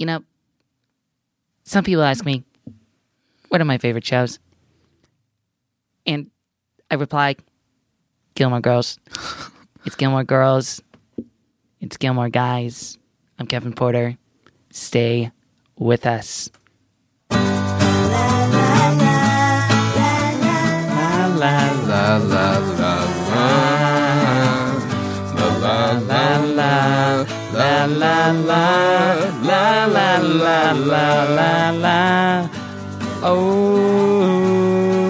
You know, some people ask me, what are my favorite shows? And I reply, Gilmore Girls. It's Gilmore Girls. It's Gilmore Guys. I'm Kevin Porter. Stay with us. La la la la la la la la la la la la la la la la. Oh.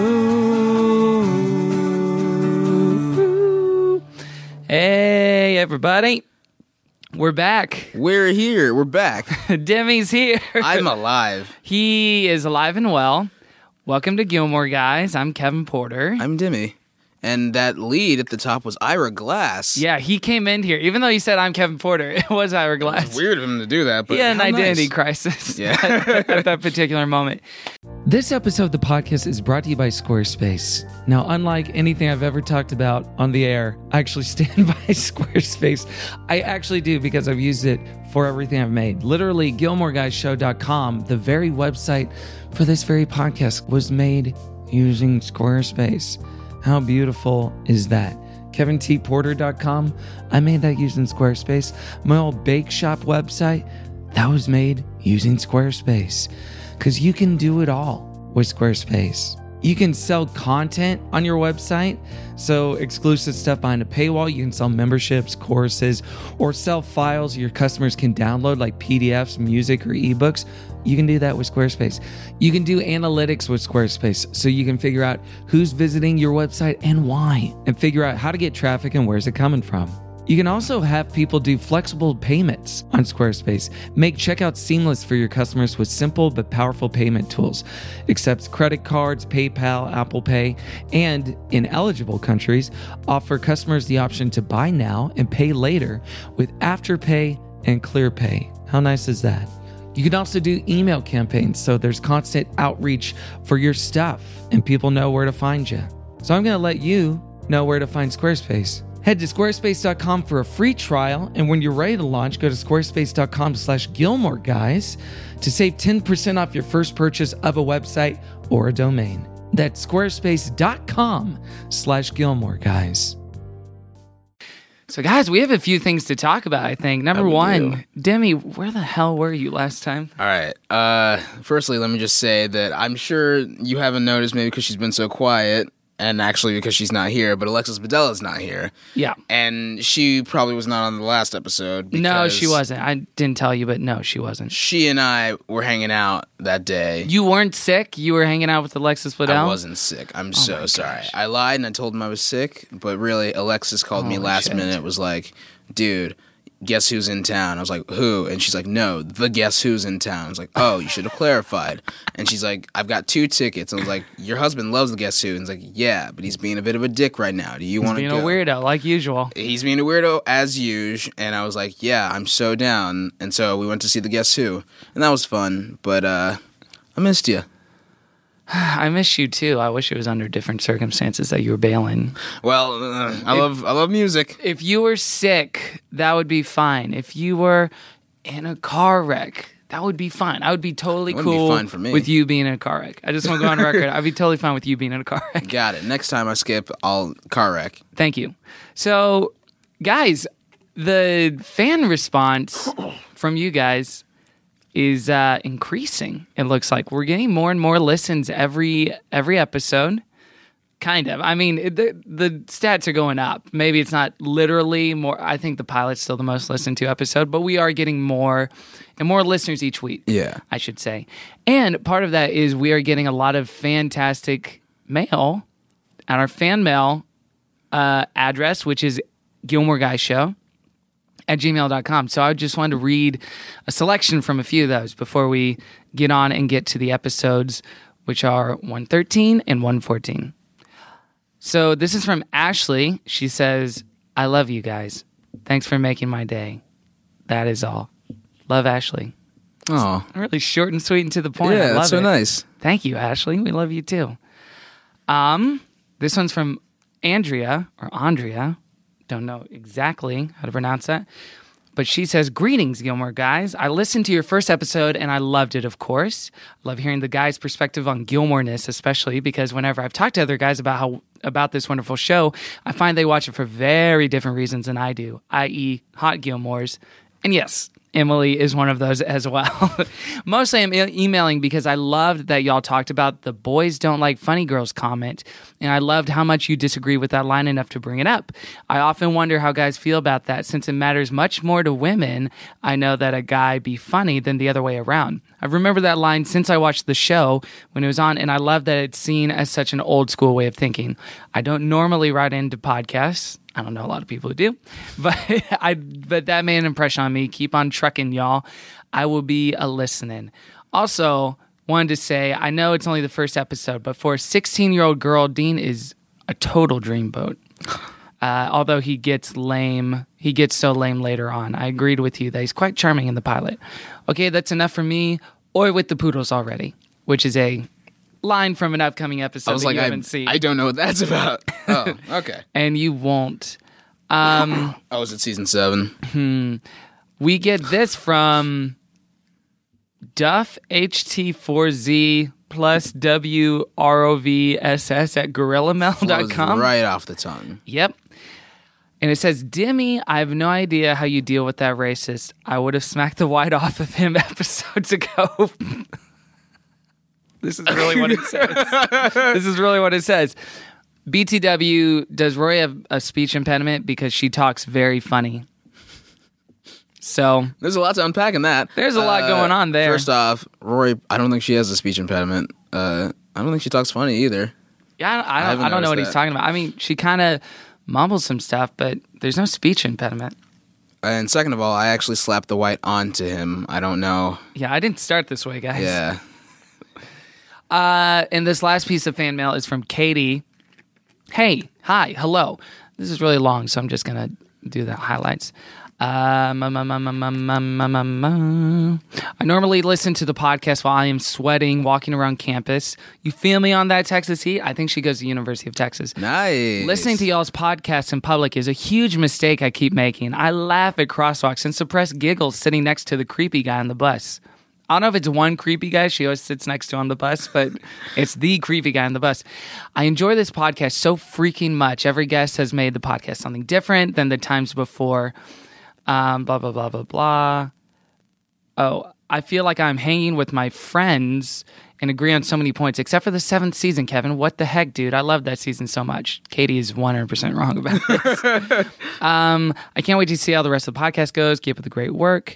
Hey everybody. We're back. We're here. We're back. Demi's here. I'm alive. He is alive and well. Welcome to Gilmore Guys. I'm Kevin Porter. I'm Demi. And that lead at the top was Ira Glass. Yeah, he came in here. Even though you said I'm Kevin Porter, it was Ira Glass. It's weird of him to do that, but he had an identity nice. crisis Yeah. at that particular moment. This episode of the podcast is brought to you by Squarespace. Now, unlike anything I've ever talked about on the air, I actually stand by Squarespace. I actually do because I've used it for everything I've made. Literally, GilmoreGuysShow.com, the very website for this very podcast, was made using Squarespace. How beautiful is that? KevinTPorter.com, I made that using Squarespace. My old bake shop website, that was made using Squarespace. Because you can do it all with Squarespace. You can sell content on your website, so exclusive stuff behind a paywall. You can sell memberships, courses, or sell files your customers can download like PDFs, music, or ebooks. You can do that with Squarespace. You can do analytics with Squarespace, so you can figure out who's visiting your website and why, and figure out how to get traffic and where's it coming from. You can also have people do flexible payments on Squarespace. Make checkout seamless for your customers with simple but powerful payment tools. Accepts credit cards, PayPal, Apple Pay, and in eligible countries, offer customers the option to buy now and pay later with Afterpay and ClearPay. How nice is that? You can also do email campaigns, so there's constant outreach for your stuff and people know where to find you. So I'm going to let you know where to find Squarespace. Head to squarespace.com for a free trial, and when you're ready to launch, go to squarespace.com/Gilmore Guys to save 10% off your first purchase of a website or a domain. That's squarespace.com/Gilmore Guys. So guys, we have a few things to talk about, I think. Number one, Demi, where the hell were you last time? All right. Firstly, let me just say that I'm sure you haven't noticed, maybe because she's been so quiet, and actually because she's not here, but Alexis Bedella's not here. Yeah. And she probably was not on the last episode. No, she wasn't. I didn't tell you, but no, she wasn't. She and I were hanging out that day. You weren't sick? You were hanging out with Alexis Bedell? I wasn't sick. I'm so sorry. I lied and I told him I was sick, but really, Alexis called me last minute, was like, dude, guess who's in town? I was like, who? And she's like, no, the guess who's in town. I was like, oh, you should have clarified. And she's like, I've got 2 tickets. And I was like, your husband loves the guess who. And he's like, yeah, but he's being a bit of a dick right now. Do you want to go? He's being a weirdo, like usual. He's being a weirdo as usual. And I was like, yeah, I'm so down. And so we went to see the guess who. And that was fun. But I missed you. I miss you too. I wish it was under different circumstances that you were bailing. Well, I love music. If you were sick, that would be fine. If you were in a car wreck, that would be fine. I would be totally cool with you being in a car wreck. I just want to go on record. I'd be totally fine with you being in a car wreck. Got it. Next time I skip, I'll car wreck. Thank you. So, guys, the fan response from you guys is increasing. It looks like we're getting more and more listens every episode. Kind of. I mean, the stats are going up. Maybe it's not literally more. I think the pilot's still the most listened to episode, but we are getting more and more listeners each week. Yeah, I should say. And part of that is we are getting a lot of fantastic mail at our fan mail address, which is GilmoreGuysShow@gmail.com. So I just wanted to read a selection from a few of those before we get on and get to the episodes, which are 113 and 114. So this is from Ashley. She says, I love you guys. Thanks for making my day. That is all. Love, Ashley. Oh, really short and sweet and to the point. Yeah, I love that's so nice. Thank you, Ashley. We love you too. This one's from Andrea. Don't know exactly how to pronounce that. But she says, greetings, Gilmore guys. I listened to your first episode and I loved it, of course. Love hearing the guys' perspective on Gilmore-ness, especially because whenever I've talked to other guys about this wonderful show, I find they watch it for very different reasons than I do, i.e. hot Gilmores. And yes, Emily is one of those as well. Mostly I'm emailing because I loved that y'all talked about the boys don't like funny girls comment, and I loved how much you disagree with that line enough to bring it up. I often wonder how guys feel about that since it matters much more to women. I know that a guy be funny than the other way around. I've remembered that line since I watched the show when it was on, and I love that it's seen as such an old school way of thinking. I don't normally write into podcasts. I don't know a lot of people who do, but that made an impression on me. Keep on trucking, y'all. I will be a listening. Also, wanted to say, I know it's only the first episode, but for a 16-year-old girl, Dean is a total dreamboat. Although he gets so lame later on. I agreed with you that he's quite charming in the pilot. Okay, that's enough for me. Oi with the poodles already, which is a line from an upcoming episode that you haven't seen. I don't know what that's about. Oh, okay. And you won't. Is it season 7? We get this from Duff HT4Z plus WROVSS at GorillaMail.com. Right off the tongue. Yep. And it says, Dimmy, I have no idea how you deal with that racist. I would have smacked the white off of him episodes ago. This is really what it says. BTW, does Rory have a speech impediment? Because she talks very funny. So there's a lot to unpack in that. There's a lot going on there. First off, Rory, I don't think she has a speech impediment. I don't think she talks funny either. Yeah, I don't know what he's talking about. I mean, she kind of mumbles some stuff, but there's no speech impediment. And second of all, I actually slapped the white onto him. I don't know. Yeah, I didn't start this way, guys. Yeah. And this last piece of fan mail is from Katie. Hey, hi, hello. This is really long, so I'm just going to do the highlights. I normally listen to the podcast while I am sweating, walking around campus. You feel me on that Texas heat? I think she goes to the University of Texas. Nice. Listening to y'all's podcasts in public is a huge mistake I keep making. I laugh at crosswalks and suppress giggles sitting next to the creepy guy on the bus. I don't know if it's one creepy guy she always sits next to on the bus, but it's the creepy guy on the bus. I enjoy this podcast so freaking much. Every guest has made the podcast something different than the times before. Blah, blah, blah, blah, blah. Oh, I feel like I'm hanging with my friends and agree on so many points, except for the 7th season, Kevin. What the heck, dude? I love that season so much. Katie is 100% wrong about this. I can't wait to see how the rest of the podcast goes. Keep up the great work.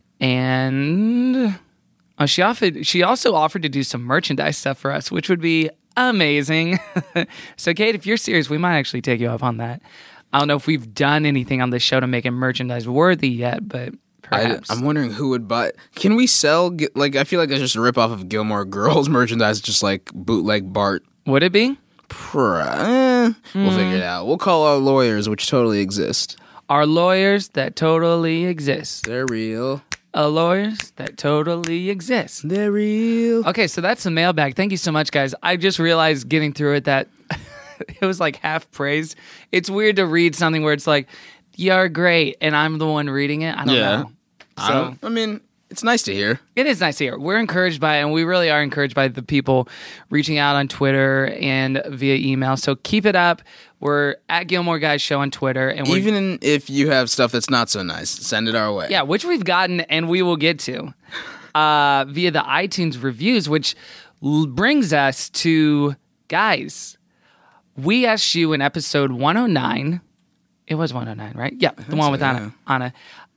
And she also offered to do some merchandise stuff for us, which would be amazing. So, Kate, if you're serious, we might actually take you up on that. I don't know if we've done anything on this show to make it merchandise worthy yet, but perhaps. I'm wondering who would buy. Can we sell, like, I feel like that's just a ripoff of Gilmore Girls merchandise, just like bootleg Bart. Would it be? We'll figure it out. We'll call our lawyers, which totally exist. Our lawyers that totally exist. They're real. Lawyers that totally exist. They're real. Okay, so that's the mailbag. Thank you so much, guys. I just realized getting through it that it was like half praise. It's weird to read something where it's like, you're great, and I'm the one reading it. I don't know. So, I mean, it's nice to hear. It is nice to hear. We're encouraged by it, and we really are encouraged by the people reaching out on Twitter and via email. So keep it up. We're at Gilmore Guys Show on Twitter. And even if you have stuff that's not so nice, send it our way. Yeah, which we've gotten and we will get to via the iTunes reviews, which brings us to, guys, we asked you in episode 109. It was 109, right? Yeah, the one with Anna.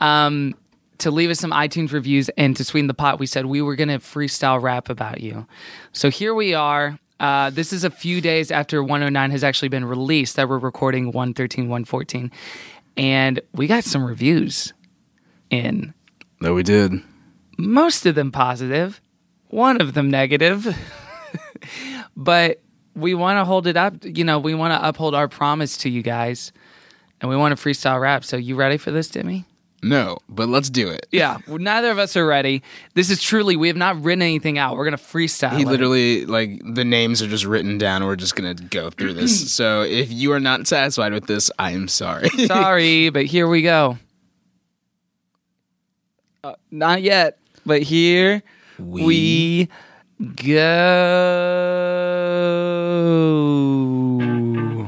To leave us some iTunes reviews and to sweeten the pot, we said we were going to freestyle rap about you. So here we are. This is a few days after 109 has actually been released that we're recording 113, 114. And we got some reviews in. That we did. Most of them positive. One of them negative. But we want to hold it up. You know, we want to uphold our promise to you guys. And we want to freestyle rap. So you ready for this, Timmy? No, but let's do it. Yeah, neither of us are ready. This is truly, we have not written anything out. We're going to freestyle. He literally, like, the names are just written down. We're just going to go through this. So if you are not satisfied with this, I am sorry. Sorry, but here we go. Not yet, but here we go.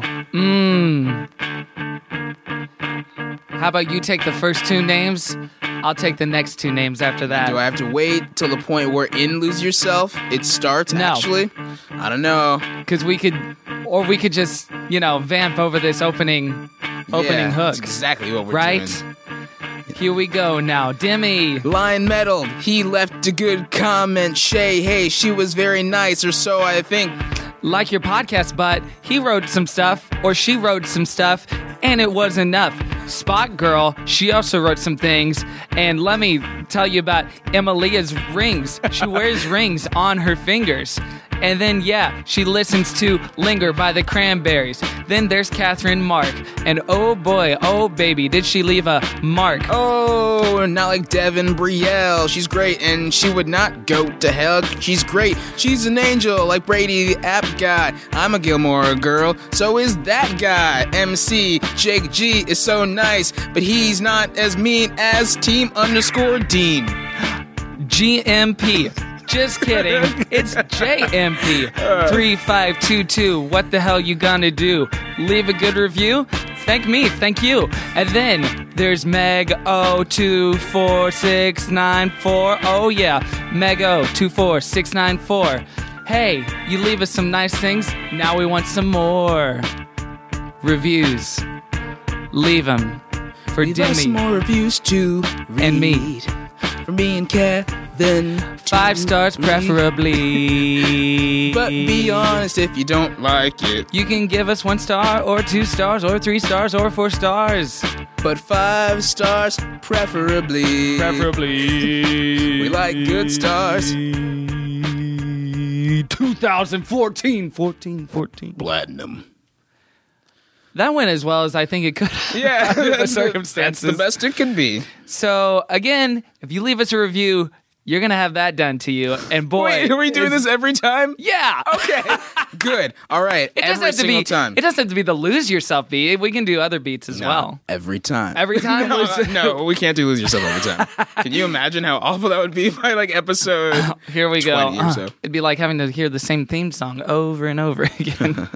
How about you take the first two names? I'll take the next two names after that. Do I have to wait till the point where in Lose Yourself it starts, No. actually? I don't know. Because we could just, vamp over this opening hook. That's exactly what we're Right? doing. Here we go now. Demi. Line meddled. He left a good comment. Shay, hey, she was very nice, or so I think. Like your podcast, but he wrote some stuff, or she wrote some stuff, and it was enough. Spot Girl, she also wrote some things, and let me tell you about Emilia's rings. She wears rings on her fingers. And then, she listens to Linger by the Cranberries. Then there's Catherine Mark. And oh boy, oh baby, did she leave a mark. Oh, not like Devin Brielle. She's great, and she would not go to hell. She's great. She's an angel, like Brady the app guy. I'm a Gilmore girl, so is that guy. MC Jake G is so nice, but he's not as mean as Team_Dean. GMP. Just kidding. It's JMP. 3522. What the hell you gonna do? Leave a good review? Thank me. Thank you. And then there's Meg O24694. Oh yeah. Meg O24694. Hey, you leave us some nice things. Now we want some more reviews. Leave them for Leave us Demi more reviews to read. and me. For me and Kevin. 5 stars preferably. But be honest if you don't like it. You can give us 1 star or 2 stars or 3 stars or 4 stars. But 5 stars preferably. We like good stars. 2014. Platinum. That went as well as I think it could. Yeah. The circumstances. That's the best it can be. So, again, if you leave us a review, you're going to have that done to you. And boy. Wait, are we doing this every time? Yeah. Okay. Good. All right. Every single time. It doesn't have to be the Lose Yourself beat. We can do other beats as well. Every time. Every time? No, we can't do Lose Yourself every time. Can you imagine how awful that would be by like episode Here we go. 20 or so? It'd be like having to hear the same theme song over and over again.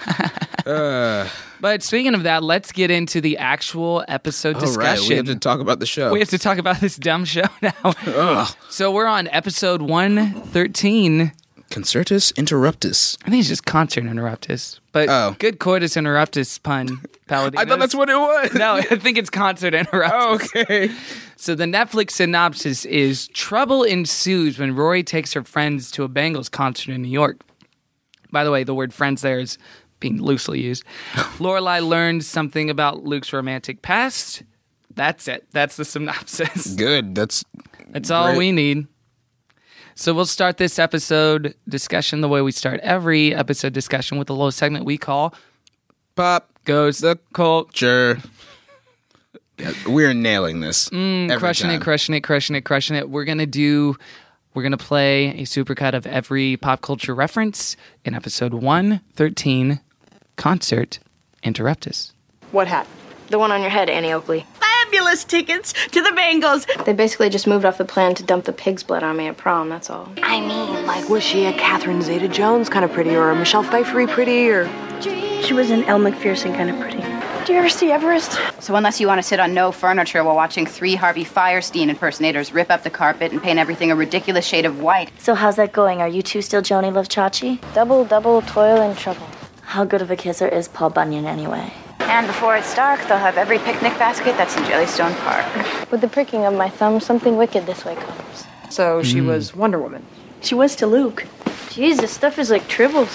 But speaking of that, let's get into the actual episode discussion. Right, we have to talk about the show. We have to talk about this dumb show now. So we're on episode 113. Concertus Interruptus. I think it's just Concert Interruptus. But good Coitus Interruptus pun, Paladin. I thought that's what it was. No, I think it's Concert Interruptus. Oh, okay. So the Netflix synopsis is trouble ensues when Rory takes her friends to a Bengals concert in New York. By the way, the word friends there is being loosely used. Lorelai learns something about Luke's romantic past. That's it. That's the synopsis. Good. That's all we need. So we'll start this episode discussion the way we start every episode discussion with a little segment we call Pop Goes the Culture. Yeah, we're nailing this. Crushing it. We're going to play a supercut of every pop culture reference in episode 113, Concert Interruptus. What hat? The one on your head, Annie Oakley. Fabulous tickets to the Bengals. They basically just moved off the plan to dump the pig's blood on me at prom, that's all. I mean, like, was she a Catherine Zeta-Jones kind of pretty, or a Michelle Pfeiffer pretty, or... She was an Elle Macpherson kind of pretty. Do you ever see Everest? So unless you want to sit on no furniture while watching 3 Harvey Firestein impersonators rip up the carpet and paint everything a ridiculous shade of white. So how's that going? Are you two still Joni Love Chachi? Double, toil and trouble. How good of a kisser is Paul Bunyan anyway? And before it's dark, they'll have every picnic basket that's in Jellystone Park. With the pricking of my thumb, something wicked this way comes. So she was Wonder Woman. She was to Luke. Jeez, this stuff is like Tribbles.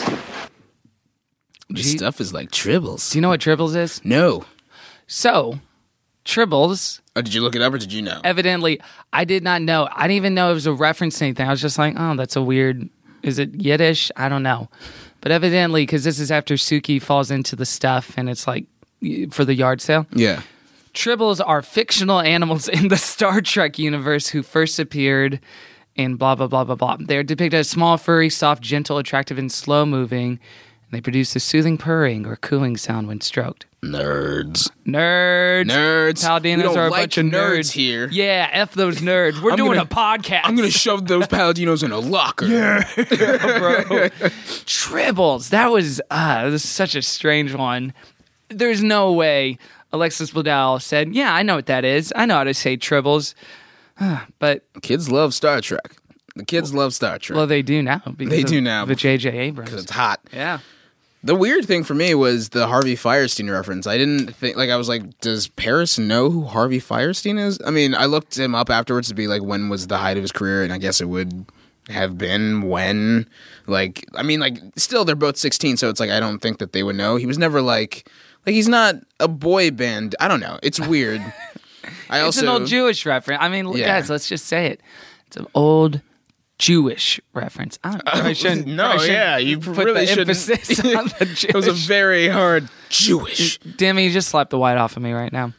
This stuff is like Tribbles. Do you know what Tribbles is? No. So, Tribbles... Oh, did you look it up or did you know? Evidently, I did not know. I didn't even know it was a reference to anything. I was just like, oh, that's a weird... Is it Yiddish? I don't know. But evidently, because this is after Suki falls into the stuff and it's like for the yard sale. Yeah. Tribbles are fictional animals in the Star Trek universe who first appeared in blah, blah, blah, blah, blah. They're depicted as small, furry, soft, gentle, attractive, and slow-moving. they produce a soothing purring or cooing sound when stroked. Nerds. Paladinos We don't are a like bunch of nerds here. Yeah, F those nerds. We're doing a podcast. I'm going to shove those Paladinos in a locker. Yeah, bro. Tribbles. That was such a strange one. There's no way Alexis Bledel said, yeah, I know what that is. I know how to say tribbles. But kids love Star Trek. The kids love Star Trek. Well, they do now. They do now. With J.J. Abrams. Because it's hot. Yeah. The weird thing for me was the Harvey Fierstein reference. I didn't think, I was like, does Paris know who Harvey Fierstein is? I mean, I looked him up afterwards to be like, when was the height of his career? And I guess it would have been when. Still, they're both 16, so it's like, I don't think that they would know. He was never he's not a boy band. I don't know. It's weird. It's an old Jewish reference. I mean, guys, let's just say it. It's an old Jewish reference. I shouldn't. You put really the shouldn't. emphasis on the Jewish. It was a very hard Jewish. Demi, you just slapped the white off of me right now.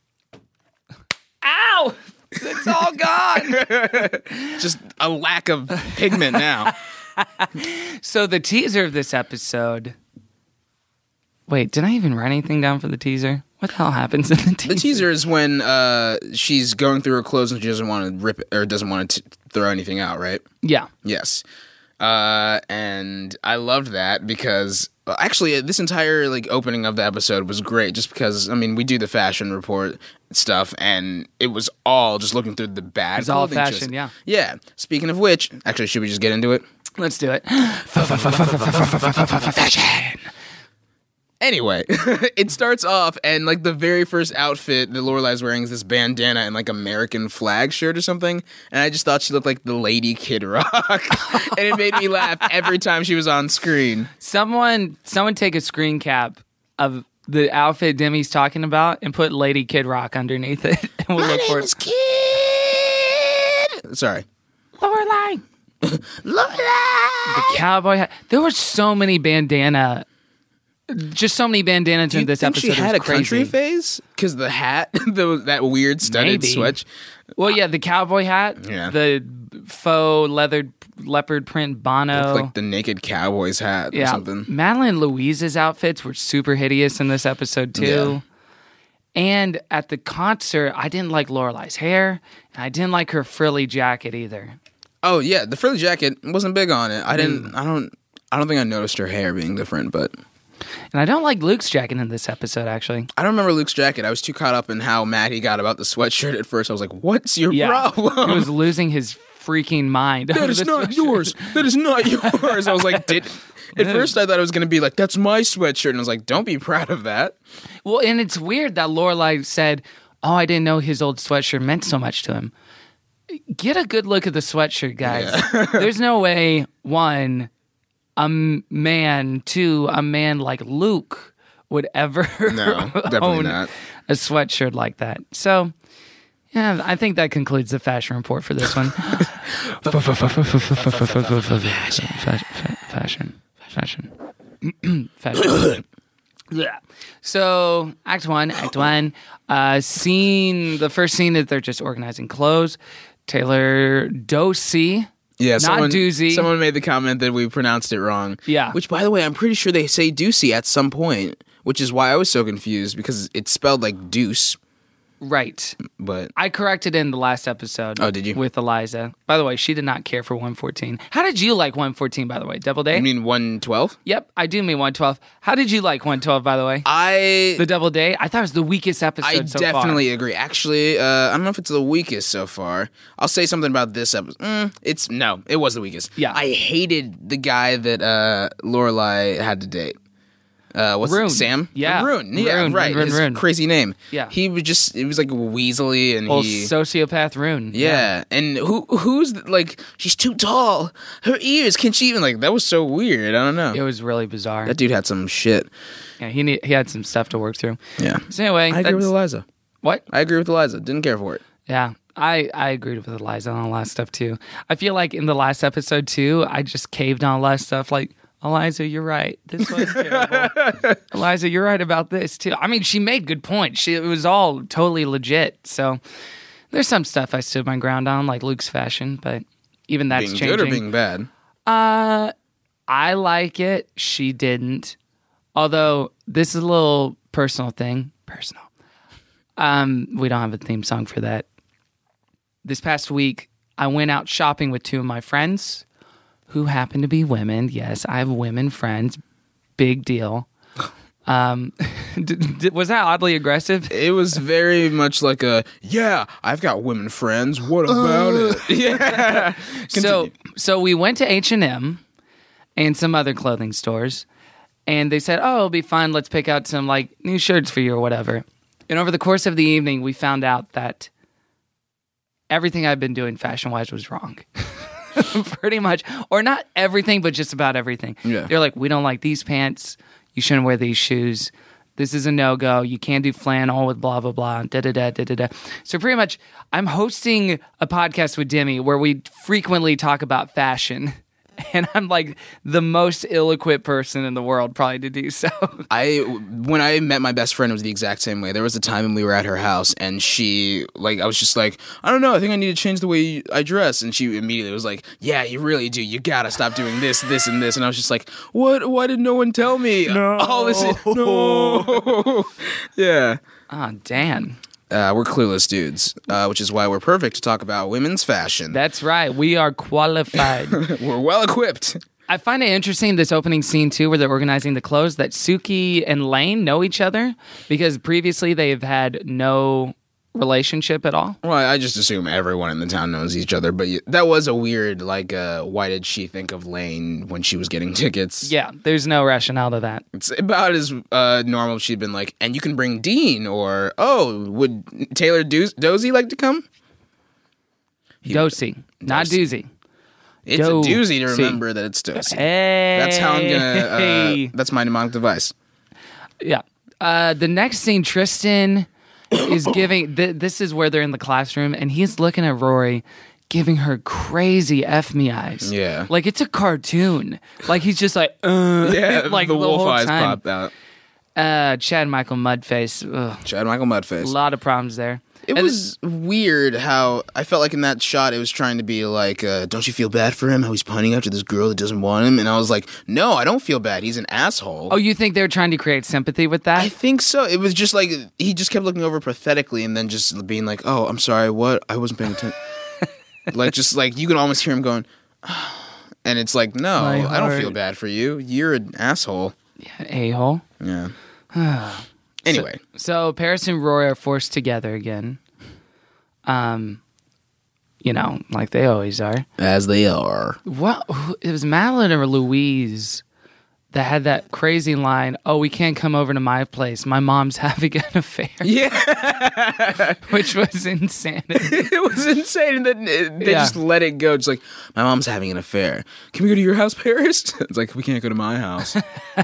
Ow! It's all gone. Just a lack of pigment now. So the teaser of this episode. Wait, did I even write anything down for the teaser? What the hell happens in the teaser? The teaser is when she's going through her clothes and she doesn't want to rip it or doesn't want to throw anything out, right? Yeah. Yes. And I loved that because actually this entire opening of the episode was great just because, we do the fashion report stuff and it was all just looking through the bad It's all clothing fashion, yeah. Yeah. Speaking of which, actually, should we just get into it? Let's do it. Fashion. Anyway, it starts off, and the very first outfit that Lorelai's wearing is this bandana and American flag shirt or something. And I just thought she looked like the Lady Kid Rock, and it made me laugh every time she was on screen. Someone take a screen cap of the outfit Demi's talking about and put Lady Kid Rock underneath it, and we'll look for it. Kid. Sorry, Lorelai. Lorelai. The cowboy hat. There were so many bandanas in this episode. She had a crazy. country phase because the hat, that weird studded switch. Well, yeah, the cowboy hat, the faux leopard print Bono, like the naked cowboy's hat or something. Madeline Louise's outfits were super hideous in this episode too. Yeah. And at the concert, I didn't like Lorelai's hair, and I didn't like her frilly jacket either. Oh yeah, the frilly jacket wasn't big on it. I don't think I noticed her hair being different, but. And I don't like Luke's jacket in this episode, actually. I don't remember Luke's jacket. I was too caught up in how mad he got about the sweatshirt at first. I was like, what's your problem? He was losing his freaking mind. That is not yours. That is not yours. I was like, at first I thought it was going to be like, that's my sweatshirt. And I was like, don't be proud of that. Well, and it's weird that Lorelai said, oh, I didn't know his old sweatshirt meant so much to him. Get a good look at the sweatshirt, guys. Yeah. There's no way, one, a man like Luke would ever own not. a sweatshirt like that. So, yeah, I think that concludes the fashion report for this one. Fashion. Yeah. So, Act 1. The first scene is they're just organizing clothes. Taylor Dosey. Yeah, not Doozy. Someone made the comment that we pronounced it wrong. Yeah. Which, by the way, I'm pretty sure they say Doocy at some point, which is why I was so confused, because it's spelled like deuce. Right. But I corrected in the last episode. Oh, did you? With Eliza. By the way, she did not care for 114. How did you like 114, by the way? Doubleday? You mean 112? Yep, I do mean 112. How did you like 112, by the way? The Doubleday? I thought it was the weakest episode so far. I definitely agree. Actually, I don't know if it's the weakest so far. I'll say something about this episode. It was the weakest. Yeah. I hated the guy that Lorelai had to date. What's Rune. It? Sam? Yeah. Rune. Yeah, Rune, right. Rune, His Rune. crazy name. Yeah. It was like weaselly and sociopath Rune. Yeah. And who's like, she's too tall. Her ears, can she even, that was so weird. I don't know. It was really bizarre. That dude had some shit. Yeah, he had some stuff to work through. Yeah. So anyway. I agree with Eliza. What? I agree with Eliza. Didn't care for it. Yeah. I agreed with Eliza on a lot of stuff too. I feel like in the last episode too, I just caved on a lot of stuff like, Eliza, you're right. This was terrible. Eliza, you're right about this, too. I mean, she made good points. It was all totally legit. So there's some stuff I stood my ground on, like Luke's fashion, but even that's being changing. Good or being bad? I I like it. She didn't. Although this is a little personal thing. Personal. We don't have a theme song for that. This past week, I went out shopping with 2 of my friends who happen to be women. Yes, I have women friends. Big deal. Was that oddly aggressive? It was very much like I've got women friends. What about it? Yeah. So we went to H&M and some other clothing stores, and they said, "Oh, it'll be fun. Let's pick out some like new shirts for you or whatever." And over the course of the evening, we found out that everything I'd been doing fashion-wise was wrong. Pretty much. Or not everything, but just about everything. Yeah. They're like, "We don't like these pants. You shouldn't wear these shoes. This is a no-go. You can't do flannel with blah, blah, blah, da-da-da, da-da-da." So pretty much, I'm hosting a podcast with Demi where we frequently talk about fashion. And I'm like the most ill-equipped person in the world probably to do so. When I met my best friend, it was the exact same way. There was a time when we were at her house, and she, I was just like, "I don't know, I think I need to change the way I dress." And she immediately was like, "Yeah, you really do. You gotta stop doing this, this, and this." And I was just like, "What? Why did no one tell me?" No. All this no. Yeah. Oh, Dan. We're clueless dudes, which is why we're perfect to talk about women's fashion. That's right. We are qualified. We're well equipped. I find it interesting, this opening scene, too, where they're organizing the clothes, that Suki and Lane know each other because previously they've had no relationship at all. Well, I just assume everyone in the town knows each other, but that was a weird, why did she think of Lane when she was getting tickets? Yeah, there's no rationale to that. It's about as normal if she'd been like, "And you can bring Dean," or, "Oh, would Taylor Dozy like to come?" Dosey, not Doozy. It's a doozy to remember that it's Dozy. Hey. That's how I'm gonna, that's my mnemonic device. Yeah. The next scene, Tristan is giving, this is where they're in the classroom, and he's looking at Rory, giving her crazy F me eyes. Yeah. Like it's a cartoon. Like he's just like, yeah, like the wolf whole eyes time. popped out. Chad Michael Mudface. Ugh. Chad Michael Mudface. A lot of problems there. It was weird how I felt like in that shot it was trying to be like, "Don't you feel bad for him? How he's pining after this girl that doesn't want him?" And I was like, "No, I don't feel bad. He's an asshole." Oh, you think they were trying to create sympathy with that? I think so. It was just like he just kept looking over pathetically and then just being like, "Oh, I'm sorry. What? I wasn't paying attention." just like you can almost hear him going, oh. And it's like, "No, I don't feel bad for you. You're an asshole." Yeah, a-hole. Yeah. Anyway, so Paris and Rory are forced together again. Like they always are. As they are. What? It was Madeline or Louise that had that crazy line, "Oh, we can't come over to my place. My mom's having an affair." Yeah. Which was insanity. It was insane. And then they just let it go. Just like, "My mom's having an affair. Can we go to your house, Paris?" It's like, "We can't go to my house."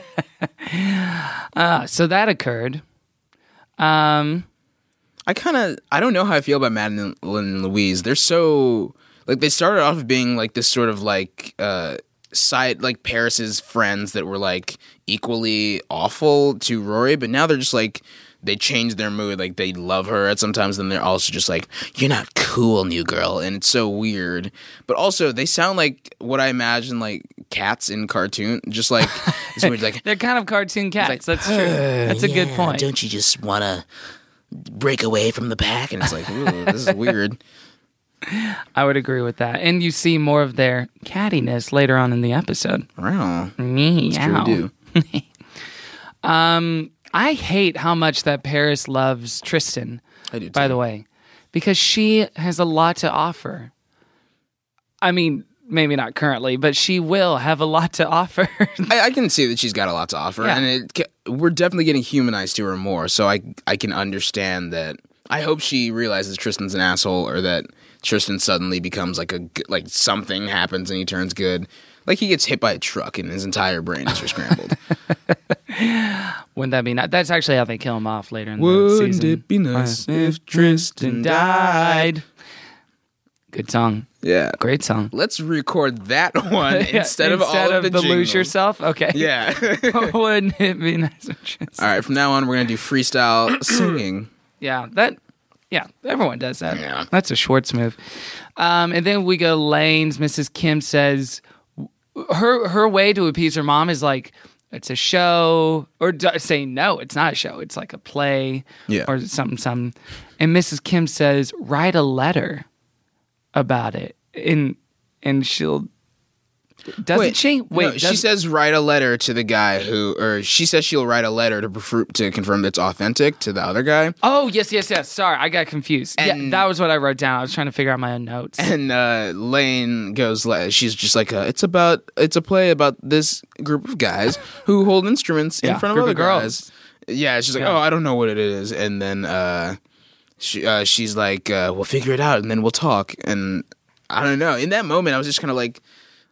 So that occurred. I don't know how I feel about Madeline and Louise. They're so, they started off being this sort of side, Paris's friends that were equally awful to Rory, but now they're just they change their mood. They love her at sometimes, then they're also just "You're not cool, new girl," and it's so weird. But also, they sound like what I imagine cats in cartoon. Just it's weird. They're kind of cartoon cats. That's true. That's a good point. Don't you just want to break away from the pack? And it's ooh, this is weird. I would agree with that. And you see more of their cattiness later on in the episode. Wow. Meow. True do. I hate how much that Paris loves Tristan, I do too. by the way, because she has a lot to offer. I mean, maybe not currently, but she will have a lot to offer. I can see that she's got a lot to offer, Yeah. and we're definitely getting humanized to her more, so I can understand that. I hope she realizes Tristan's an asshole, or that Tristan suddenly becomes something happens and he turns good. He gets hit by a truck and his entire brain is scrambled. Wouldn't that be nice? That's actually how they kill him off later in the Wouldn't season. it be nice if Tristan died? Good song. Yeah. Great song. Let's record that one instead of all of the Lose jingles. Yourself? Okay. Yeah. Wouldn't it be nice if Tristan... All right, from now on, we're going to do freestyle singing. Yeah, everyone does that. Yeah. That's a Schwartz move. And then we go Lane's. Mrs. Kim says, her way to appease her mom is like, it's a show, or saying no, it's not a show. It's like a play, or something. And Mrs. Kim says, write a letter about it, and she'll. Doesn't she? Wait, no, she says write a letter to the guy or she says she'll write a letter to confirm that it's authentic to the other guy. Oh, yes. Sorry, I got confused. Yeah, that was what I wrote down. I was trying to figure out my own notes. And Lane goes, she's just like, it's a play about this group of guys who hold instruments in front of other girls. Yeah, she's like, oh, I don't know what it is. And then she's like, we'll figure it out and then we'll talk. And I don't know. In that moment, I was just kind of like,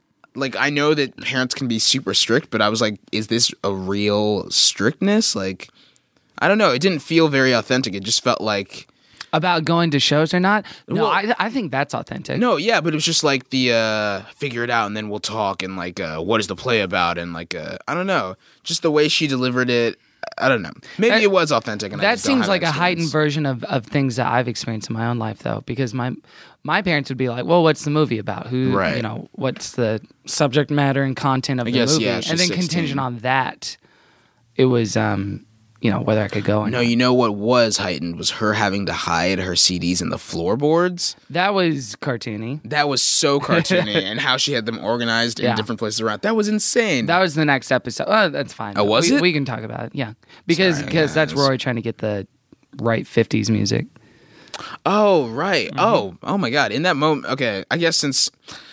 I know that parents can be super strict, but I was like, is this a real strictness? Like, I don't know. It didn't feel very authentic. It just felt like... About going to shows or not? No, I think that's authentic. No, yeah, but it was just like the figure it out and then we'll talk and like, what is the play about? And like, I don't know. Just the way she delivered it, I don't know. Maybe it was authentic. And that seems like a heightened version of things that I've experienced in my own life, though, because my parents would be like, well, what's the movie about? What's the subject matter and content of the movie? Yeah, and then 16. contingent on that, it was, whether I could go or No, not. you know what was heightened was her having to hide her CDs in the floorboards. That was cartoony. That was so cartoony, and how she had them organized in different places around. That was insane. That was the next episode. Oh, that's fine. Oh, was it? We can talk about it, yeah. Because that's Rory trying to get the right 50s music. Oh, right. Mm-hmm. Oh my God. In that moment, okay, I guess since...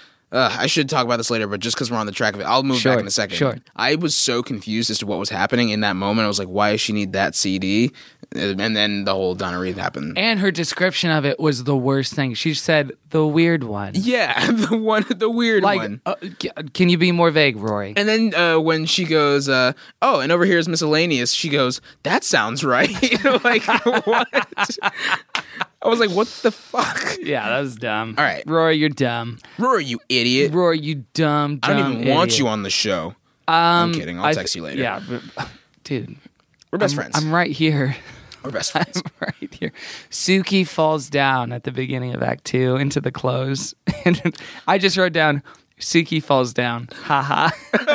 I should talk about this later, but just because we're on the track of it, I'll move back in a second. Sure. I was so confused as to what was happening in that moment. I was like, why does she need that CD? And then the whole Donna Reed happened. And her description of it was the worst thing. She said, the weird one. Yeah, the weird one. Can you be more vague, Rory? And then when she goes, and over here is miscellaneous, she goes, that sounds right. Like, what? I was like, what the fuck? Yeah, that was dumb. All right. Rory, you're dumb. Rory, you idiot. Rory, you dumb I don't even idiot. want you on the show. I'm kidding. I'll text you later. Yeah, dude. We're best friends. I'm right here. We're best friends. I'm right here. Suki falls down at the beginning of Act 2 into the clothes. And I just wrote down, Suki falls down. Ha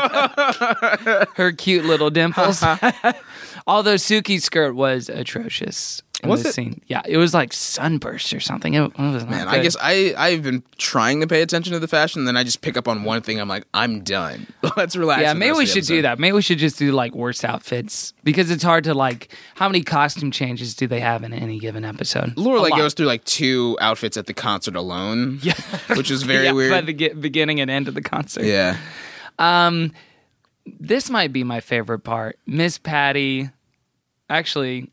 ha. Her cute little dimples. Although Suki's skirt was atrocious. Was it? Scene. Yeah, it was like sunburst or something. It was not Man, good. I guess I've been trying to pay attention to the fashion, then I just pick up on one thing. I'm like, I'm done. Let's relax. Yeah, for the maybe rest we of the should do episode. that. Maybe we should just do like worst outfits because it's hard to like. How many costume changes do they have in any given episode? Lorelai A lot. goes through like 2 outfits at the concert alone. Yeah, which is very yeah, weird. By the beginning and end of the concert. Yeah. This might be my favorite part. Miss Patty, actually,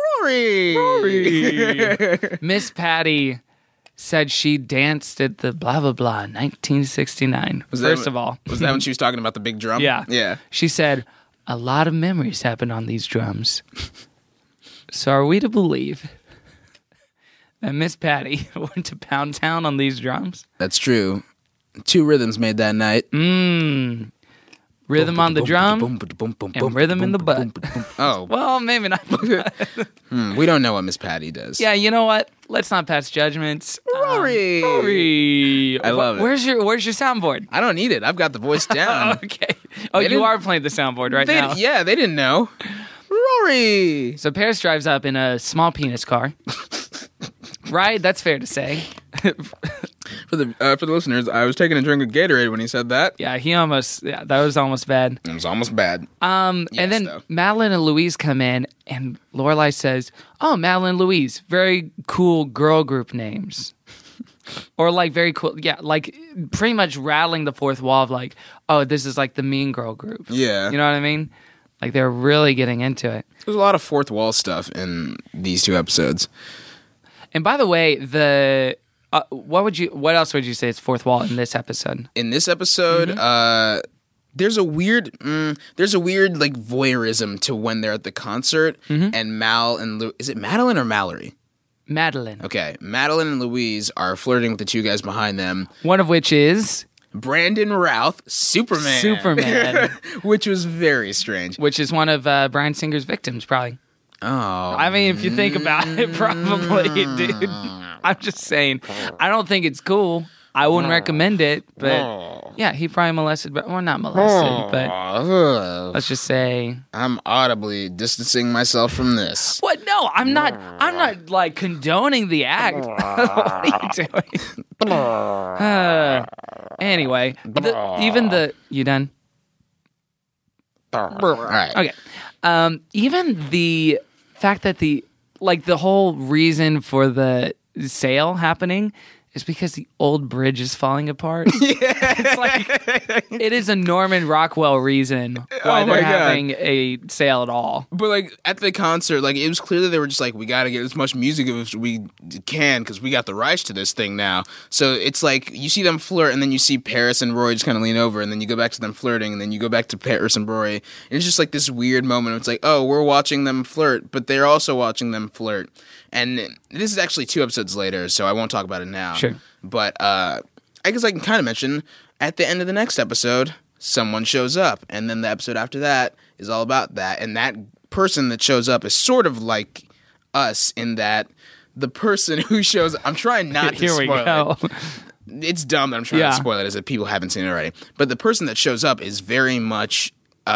Rory. Miss Patty said she danced at the blah blah blah 1969. First of all, was that when she was talking about the big drum? yeah, Yeah. She said a lot of memories happen on these drums. So are we to believe that Miss Patty went to Pound Town on these drums? That's true. 2 rhythms made that night. Rhythm on the drum and rhythm in the butt. Oh, Well, maybe not. we don't know what Miss Patty does. Yeah, you know what? Let's not pass judgments. Rory. Rory. I love it. Where's your soundboard? I don't need it. I've got the voice down. Okay. Oh, They you didn't- are playing the soundboard right now. Yeah, they didn't know. Rory. So Paris drives up in a small penis car. Right? That's fair to say. For the listeners, I was taking a drink of Gatorade when he said that. Yeah, that was almost bad. It was almost bad. And then though. Madeline and Louise come in, and Lorelai says, "Oh, Madeline and Louise, very cool girl group names." Or like very cool, yeah, like pretty much rattling the fourth wall of like, oh, this is like the mean girl group. Yeah. You know what I mean? Like they're really getting into it. There's a lot of fourth wall stuff in these 2 episodes. And by the way, what else would you say is fourth wall in this episode? In this episode, there's a weird like voyeurism to when they're at the concert and Mal and is it Madeline or Mallory? Madeline. Okay, Madeline and Louise are flirting with the 2 guys behind them. One of which is Brandon Routh, Superman, which was very strange. which is one of Bryan Singer's victims, probably. Oh, I mean, if you think about it, probably, dude. I'm just saying, I don't think it's cool. I wouldn't recommend it, but yeah, he probably molested, well, not molested, but let's just say I'm audibly distancing myself from this. What? No, I'm not like condoning the act. What are you doing? Anyway, you done? All right. Okay. Even the fact that the whole reason for the sale happening is because the old bridge is falling apart. It's like it is a Norman Rockwell reason why they're having a sale at all. But like at the concert, like it was clear that they were just like, we got to get as much music as we can because we got the rights to this thing now. So it's like you see them flirt, and then you see Paris and Roy just kind of lean over, and then you go back to them flirting, and then you go back to Paris and Roy, and it's just like this weird moment. It's like, oh, we're watching them flirt, but they're also watching them flirt. And this is actually 2 episodes later, so I won't talk about it now. Sure. But I guess I can kind of mention at the end of the next episode, someone shows up. And then the episode after that is all about that. And that person that shows up is sort of like us in that the person who shows up... I'm trying not to spoil it. It's dumb that I'm trying to spoil it as if people haven't seen it already. But the person that shows up is very much...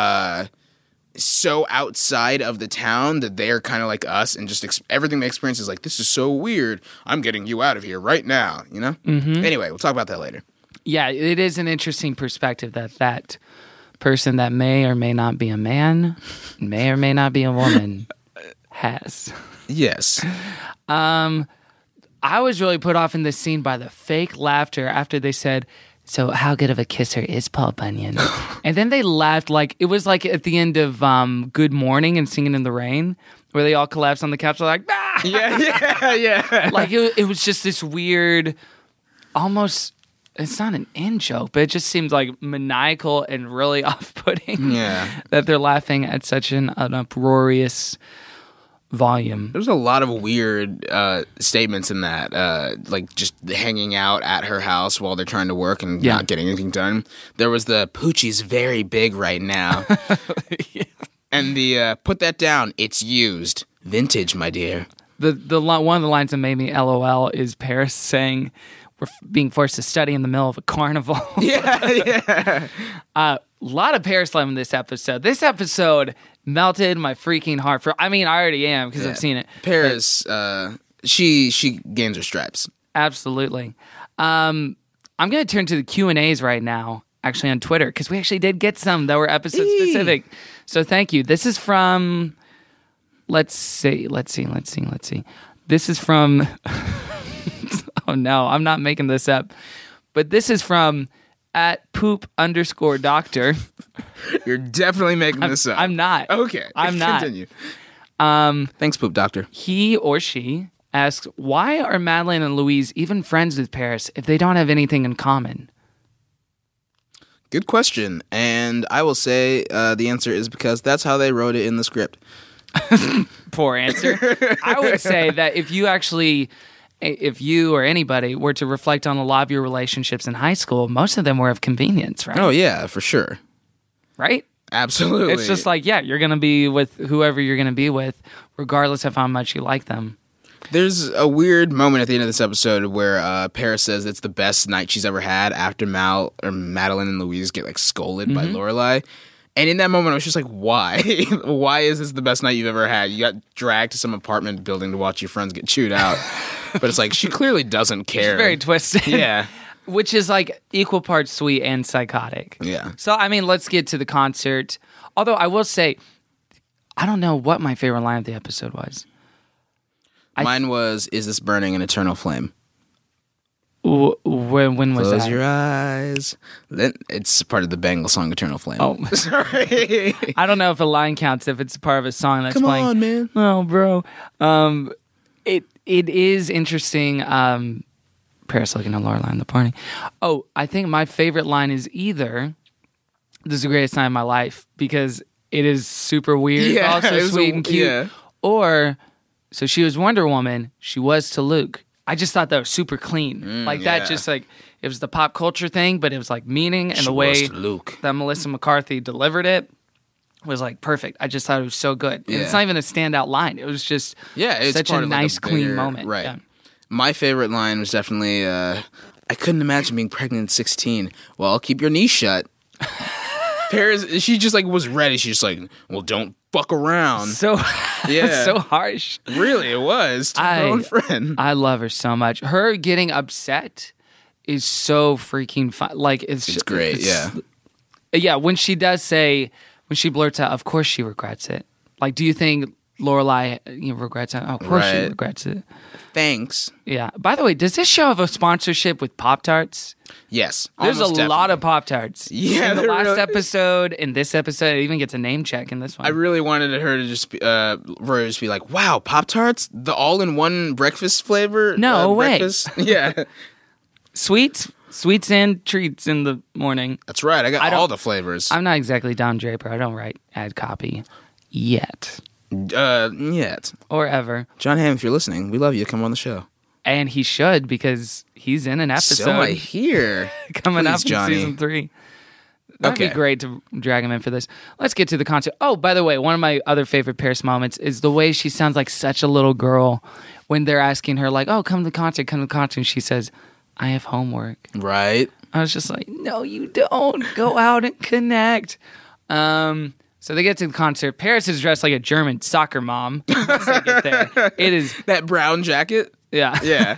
so outside of the town that they're kind of like us, and just everything they experience is like, this is so weird. I'm getting you out of here right now, you know? Mm-hmm. Anyway, we'll talk about that later. Yeah, it is an interesting perspective that person that may or may not be a man, may or may not be a woman, has. Yes. I was really put off in this scene by the fake laughter after they said, so how good of a kisser is Paul Bunyan? And then they laughed like it was like at the end of Good Morning and Singing in the Rain, where they all collapsed on the couch. They're like, ah! Yeah. Like it was just this weird, almost. It's not an in joke, but it just seems like maniacal and really off-putting. Yeah, that they're laughing at such an uproarious volume. There's a lot of weird statements in that, like just hanging out at her house while they're trying to work and not getting anything done. There was the Poochie's very big right now. Yeah. And the put that down, it's used. Vintage, my dear. The one of the lines that made me LOL is Paris saying, we're being forced to study in the middle of a carnival. Yeah. A lot of Paris love in this episode. This episode melted my freaking heart. I already am because I've seen it. Paris, she gains her stripes. Absolutely. I'm going to turn to the Q&As right now, actually on Twitter, because we actually did get some that were episode specific. So thank you. This is from, let's see. This is from, oh no, I'm not making this up. But this is from @poop_doctor. You're definitely making this up. I'm not. Okay. I'm not. Continue. Thanks, Poop Doctor. He or she asks, why are Madeline and Louise even friends with Paris if they don't have anything in common? Good question. And I will say the answer is because that's how they wrote it in the script. Poor answer. I would say that if you or anybody were to reflect on a lot of your relationships in high school, most of them were of convenience, right? Oh, yeah, for sure. Right? Absolutely. It's just like, you're going to be with whoever you're going to be with, regardless of how much you like them. There's a weird moment at the end of this episode where Paris says it's the best night she's ever had after Madeline and Louise get like scolded by Lorelai. And in that moment, I was just like, why? Why is this the best night you've ever had? You got dragged to some apartment building to watch your friends get chewed out. But it's like, she clearly doesn't care. She's very twisted. Yeah. Which is like equal parts sweet and psychotic. Yeah. So, let's get to the concert. Although I will say, I don't know what my favorite line of the episode was. Mine was, is this burning an eternal flame? When was that? Close your eyes. It's part of the Bengal song Eternal Flame. Oh. Sorry. I don't know if a line counts if it's part of a song that's playing. Come on, man. Oh, bro. It is interesting. Paris looking at Lorelai in the party. Oh, I think my favorite line is either, this is the greatest time of my life, because it is super weird, also sweet and cute. Or, so she was Wonder Woman, she was to Luke. I just thought that was super clean. That just like, it was the pop culture thing, but it was like meaning, and the way that Melissa McCarthy delivered it was like perfect. I just thought it was so good. And it's not even a standout line. It was just it's such a nice, clean moment. Right. Yeah. My favorite line was definitely, I I couldn't imagine being pregnant at 16. Well, keep your knees shut. Paris, she just like was ready. She's just like, well, don't fuck around. So so harsh. Really, it was to her own friend. I love her so much. Her getting upset is so freaking fun. Like it's great. Yeah. When she blurts out, of course she regrets it. Like, do you think Lorelai regrets it? Oh, of course she regrets it. Thanks. Yeah. By the way, does this show have a sponsorship with Pop-Tarts? Yes. There's a lot of Pop-Tarts. Yeah. In the last episode, in this episode, it even gets a name check in this one. I really wanted her to just be, like, wow, Pop-Tarts? The all-in-one breakfast flavor? No way. Breakfast? Yeah. Sweets and treats in the morning. That's right. I got all the flavors. I'm not exactly Don Draper. I don't write ad copy yet. Yet. Or ever. John Hamm, if you're listening, we love you. Come on the show. And he should, because he's in an episode. So I hear. Coming Please, up in Johnny. season 3. That'd be great to drag him in for this. Let's get to the concert. Oh, by the way, one of my other favorite Paris moments is the way she sounds like such a little girl when they're asking her, like, oh, come to the concert. And she says, I have homework. Right. I was just like, no, you don't. Go out and connect. So they get to the concert. Paris is dressed like a German soccer mom. Once they get there. It is that brown jacket. Yeah.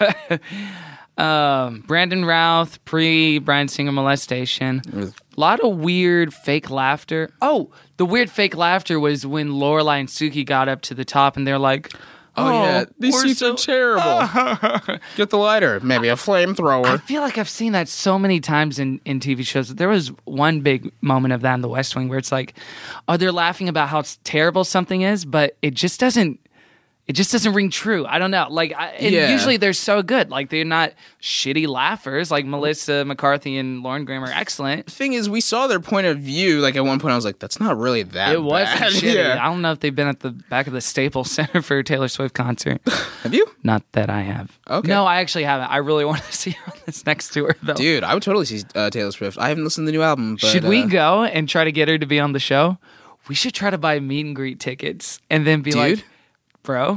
Yeah. Brandon Routh, pre-Bryan Singer molestation. A lot of weird fake laughter. Oh, the weird fake laughter was when Lorelai and Suki got up to the top and they're like, oh yeah, these seats are terrible. Get the lighter. Maybe a flamethrower. I feel like I've seen that so many times in TV shows. There was one big moment of that in The West Wing where it's like, oh, they're laughing about how terrible something is, but it just doesn't ring true. I don't know. Usually they're so good. Like, they're not shitty laughers. Like, Melissa McCarthy and Lauren Graham are excellent. The thing is, we saw their point of view. Like, at one point I was like, that's not really that bad. It wasn't shitty. Yeah. I don't know if they've been at the back of the Staples Center for a Taylor Swift concert. Have you? Not that I have. Okay. No, I actually haven't. I really want to see her on this next tour, though. Dude, I would totally see Taylor Swift. I haven't listened to the new album. But, should we go and try to get her to be on the show? We should try to buy meet and greet tickets and then be like, bro?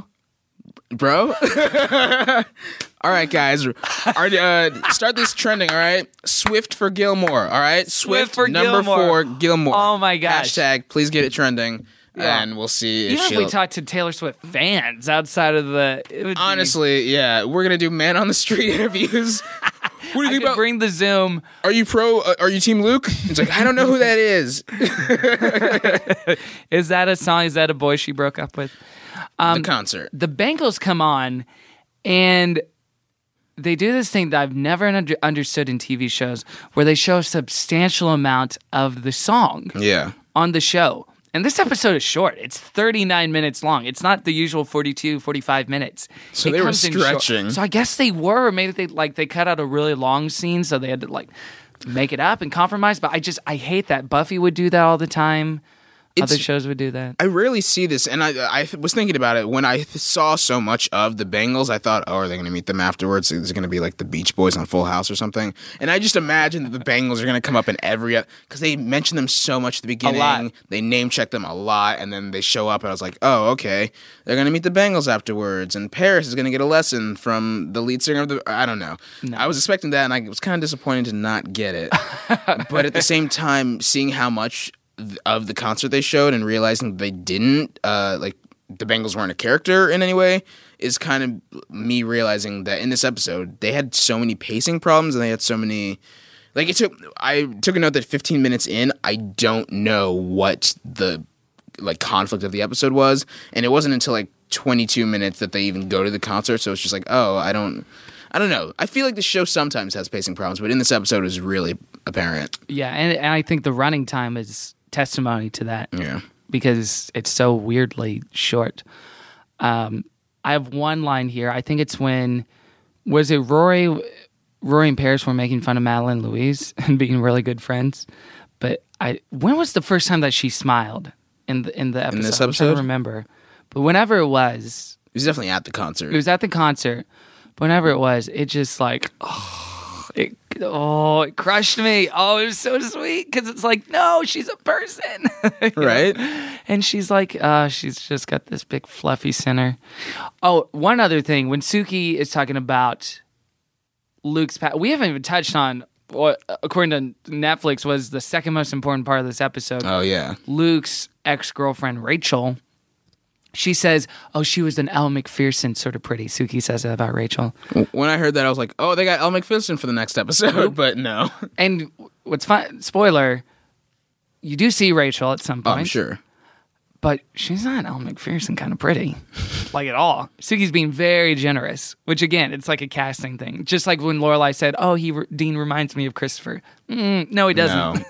All right, guys. Start this trending, all right? Swift for Gilmore, all right? Swift for number Gilmore. 4, Gilmore. Oh, my gosh. # please get it trending, and we'll see Even if we talk to Taylor Swift fans outside of the... Honestly, yeah. We're going to do man on the street interviews. What do you think about... bring the Zoom. Are you are you Team Luke? It's like, I don't know who that is. Is that a song? Is that a boy she broke up with? The concert. The Bengals come on, and they do this thing that I've never understood in TV shows, where they show a substantial amount of the song on the show. And this episode is short. It's 39 minutes long. It's not the usual 42, 45 minutes. So they were stretching. So I guess they were. Maybe they cut out a really long scene, so they had to make it up and compromise. But I hate that. Buffy would do that all the time. Other shows would do that. I rarely see this, and I was thinking about it. When I saw so much of the Bengals, I thought, oh, are they going to meet them afterwards? Is it going to be like the Beach Boys on Full House or something? And I just imagined that the Bengals are going to come up in every... Because they mention them so much at the beginning. A lot. They name-check them a lot, and then they show up, and I was like, oh, okay. They're going to meet the Bengals afterwards, and Paris is going to get a lesson from the lead singer of the... I don't know. No. I was expecting that, and I was kind of disappointed to not get it. But at the same time, seeing how much... of the concert they showed and realizing they didn't the Bengals weren't a character in any way is kind of me realizing that in this episode they had so many pacing problems and they had so many I took a note that 15 minutes in I don't know what the conflict of the episode was, and it wasn't until 22 minutes that they even go to the concert, so it's just I don't know. I feel like the show sometimes has pacing problems, but in this episode it was really apparent. Yeah, and I think the running time is testimony to that. Yeah. Because it's so weirdly short. I have one line here. I think it's when... Was it Rory and Paris were making fun of Madeline Louise and being really good friends? But when was the first time that she smiled in the episode? In this I episode? don't remember. But whenever it was... It was definitely at the concert. It was at the concert. But whenever it was, it just it crushed me. Oh, it was so sweet because it's no, she's a person. Right? And she's she's just got this big fluffy center. Oh, one other thing. When Suki is talking about Luke's past. We haven't even touched on what, according to Netflix, was the second most important part of this episode. Oh, yeah. Luke's ex-girlfriend, Rachel. She says, oh, she was an Elle Macpherson sort of pretty. Suki says that about Rachel. When I heard that, I was like, oh, they got Elle Macpherson for the next episode, but no. And what's fun, spoiler, you do see Rachel at some point. Oh, I'm sure. But she's not Elle Macpherson kind of pretty, like at all. Suki's being very generous, which again, it's like a casting thing. Just like when Lorelai said, oh, Dean reminds me of Christopher. No, he doesn't. No,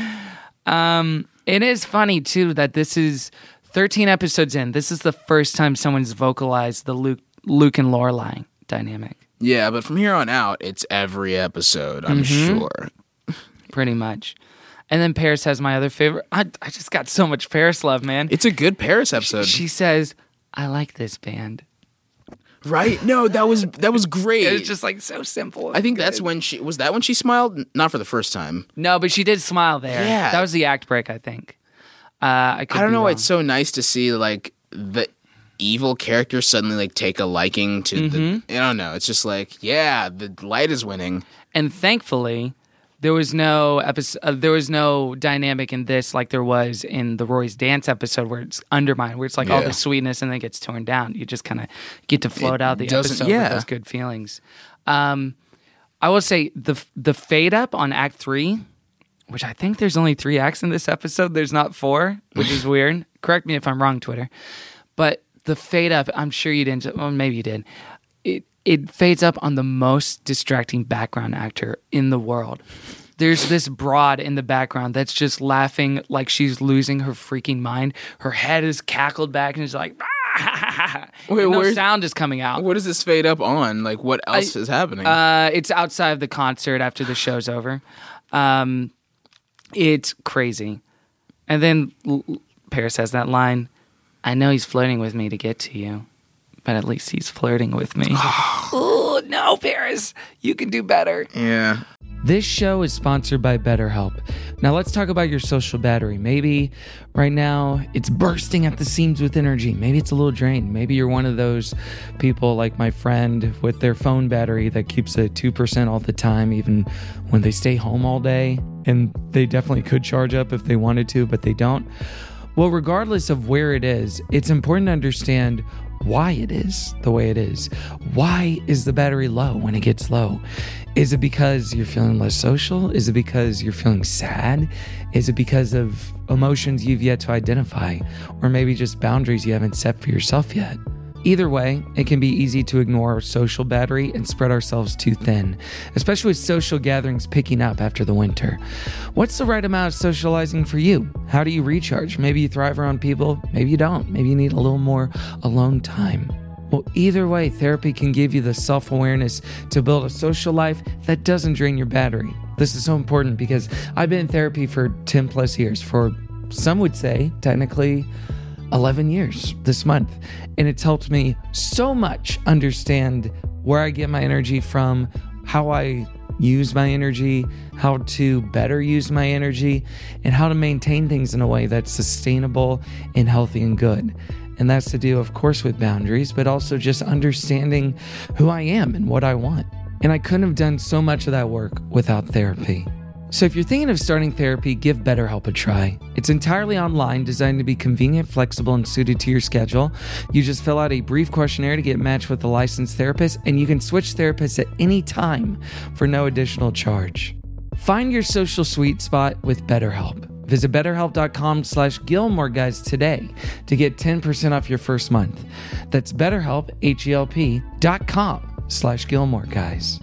yeah. It is funny, too, that this is 13 episodes in. This is the first time someone's vocalized the Luke and Lorelai dynamic. Yeah, but from here on out, it's every episode, I'm sure. Pretty much. And then Paris has my other favorite. I just got so much Paris love, man. It's a good Paris episode. She says, I like this band. Right? No, that was great. It was just like so simple. I think that's when she smiled? Not for the first time. No, but she did smile there. Yeah. That was the act break, I think. I don't know. It's so nice to see like the evil character suddenly like take a liking to the. I don't know. It's just like, yeah, the light is winning. And thankfully, there was no episode. There was no dynamic in this like there was in the Roy's dance episode where it's undermined, where it's like all the sweetness and then gets torn down. You just kind of get to float out the episode with those good feelings. I will say the fade up on Act 3. Which I think there's only 3 acts in this episode. There's not 4, which is weird. Correct me if I'm wrong, Twitter. But the fade up, I'm sure you didn't. Well, maybe you did. It fades up on the most distracting background actor in the world. There's this broad in the background that's just laughing like she's losing her freaking mind. Her head is cackled back and she's like, wait, no sound is coming out. What does this fade up on? Like, what else is happening? It's outside of the concert after the show's over. It's crazy. And then Paris has that line, I know he's flirting with me to get to you, but at least he's flirting with me. Oh, no, Paris. You can do better. Yeah. This show is sponsored by BetterHelp. Now let's talk about your social battery. Maybe right now it's bursting at the seams with energy. Maybe it's a little drained. Maybe you're one of those people like my friend with their phone battery that keeps at 2% all the time, even when they stay home all day. And they definitely could charge up if they wanted to, but they don't. Well, regardless of where it is, it's important to understand why it is the way it is. Why is the battery low when it gets low? Is it because you're feeling less social? Is it because you're feeling sad? Is it because of emotions you've yet to identify? Or maybe just boundaries you haven't set for yourself yet? Either way, it can be easy to ignore our social battery and spread ourselves too thin, especially with social gatherings picking up after the winter. What's the right amount of socializing for you? How do you recharge? Maybe you thrive around people, maybe you don't. Maybe you need a little more alone time. Well, either way, therapy can give you the self-awareness to build a social life that doesn't drain your battery. This is so important because I've been in therapy for 10 plus years, for some would say technically 11 years this month. And it's helped me so much understand where I get my energy from, how I use my energy, how to better use my energy, and how to maintain things in a way that's sustainable and healthy and good. And that's to do, of course, with boundaries, but also just understanding who I am and what I want. And I couldn't have done so much of that work without therapy. So if you're thinking of starting therapy, give BetterHelp a try. It's entirely online, designed to be convenient, flexible, and suited to your schedule. You just fill out a brief questionnaire to get matched with a licensed therapist, and you can switch therapists at any time for no additional charge. Find your social sweet spot with BetterHelp. Visit BetterHelp.com/Gilmore Guys today to get 10% off your first month. That's BetterHelp, HELP.com/Gilmore Guys.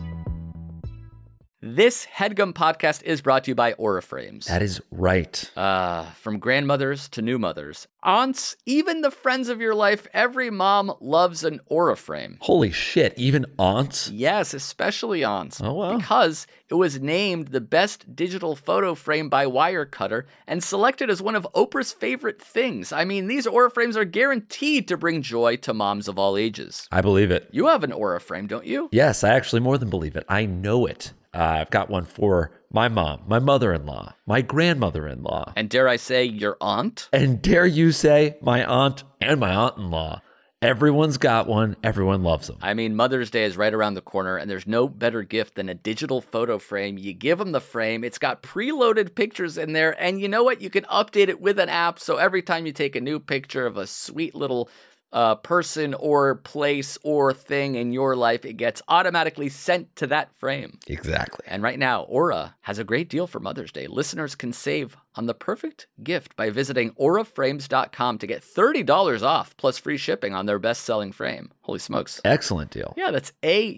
This HeadGum podcast is brought to you by Auraframes. That is right. From grandmothers to new mothers, aunts, even the friends of your life, every mom loves an Auraframe. Holy shit, even aunts? Yes, especially aunts. Oh, wow. Because it was named the best digital photo frame by Wirecutter and selected as one of Oprah's favorite things. I mean, these Auraframes are guaranteed to bring joy to moms of all ages. I believe it. You have an Auraframe, don't you? Yes, I actually more than believe it. I know it. I've got one for my mom, my mother-in-law, my grandmother-in-law. And dare I say, your aunt? And dare you say, my aunt and my aunt-in-law. Everyone's got one. Everyone loves them. I mean, Mother's Day is right around the corner, and there's no better gift than a digital photo frame. You give them the frame. It's got preloaded pictures in there, and you know what? You can update it with an app, so every time you take a new picture of a sweet little person or place or thing in your life, it gets automatically sent to that frame. Exactly. And right now, Aura has a great deal for Mother's Day. Listeners can save on the perfect gift by visiting auraframes.com to get $30 off plus free shipping on their best-selling frame. Holy smokes. Excellent deal. Yeah, that's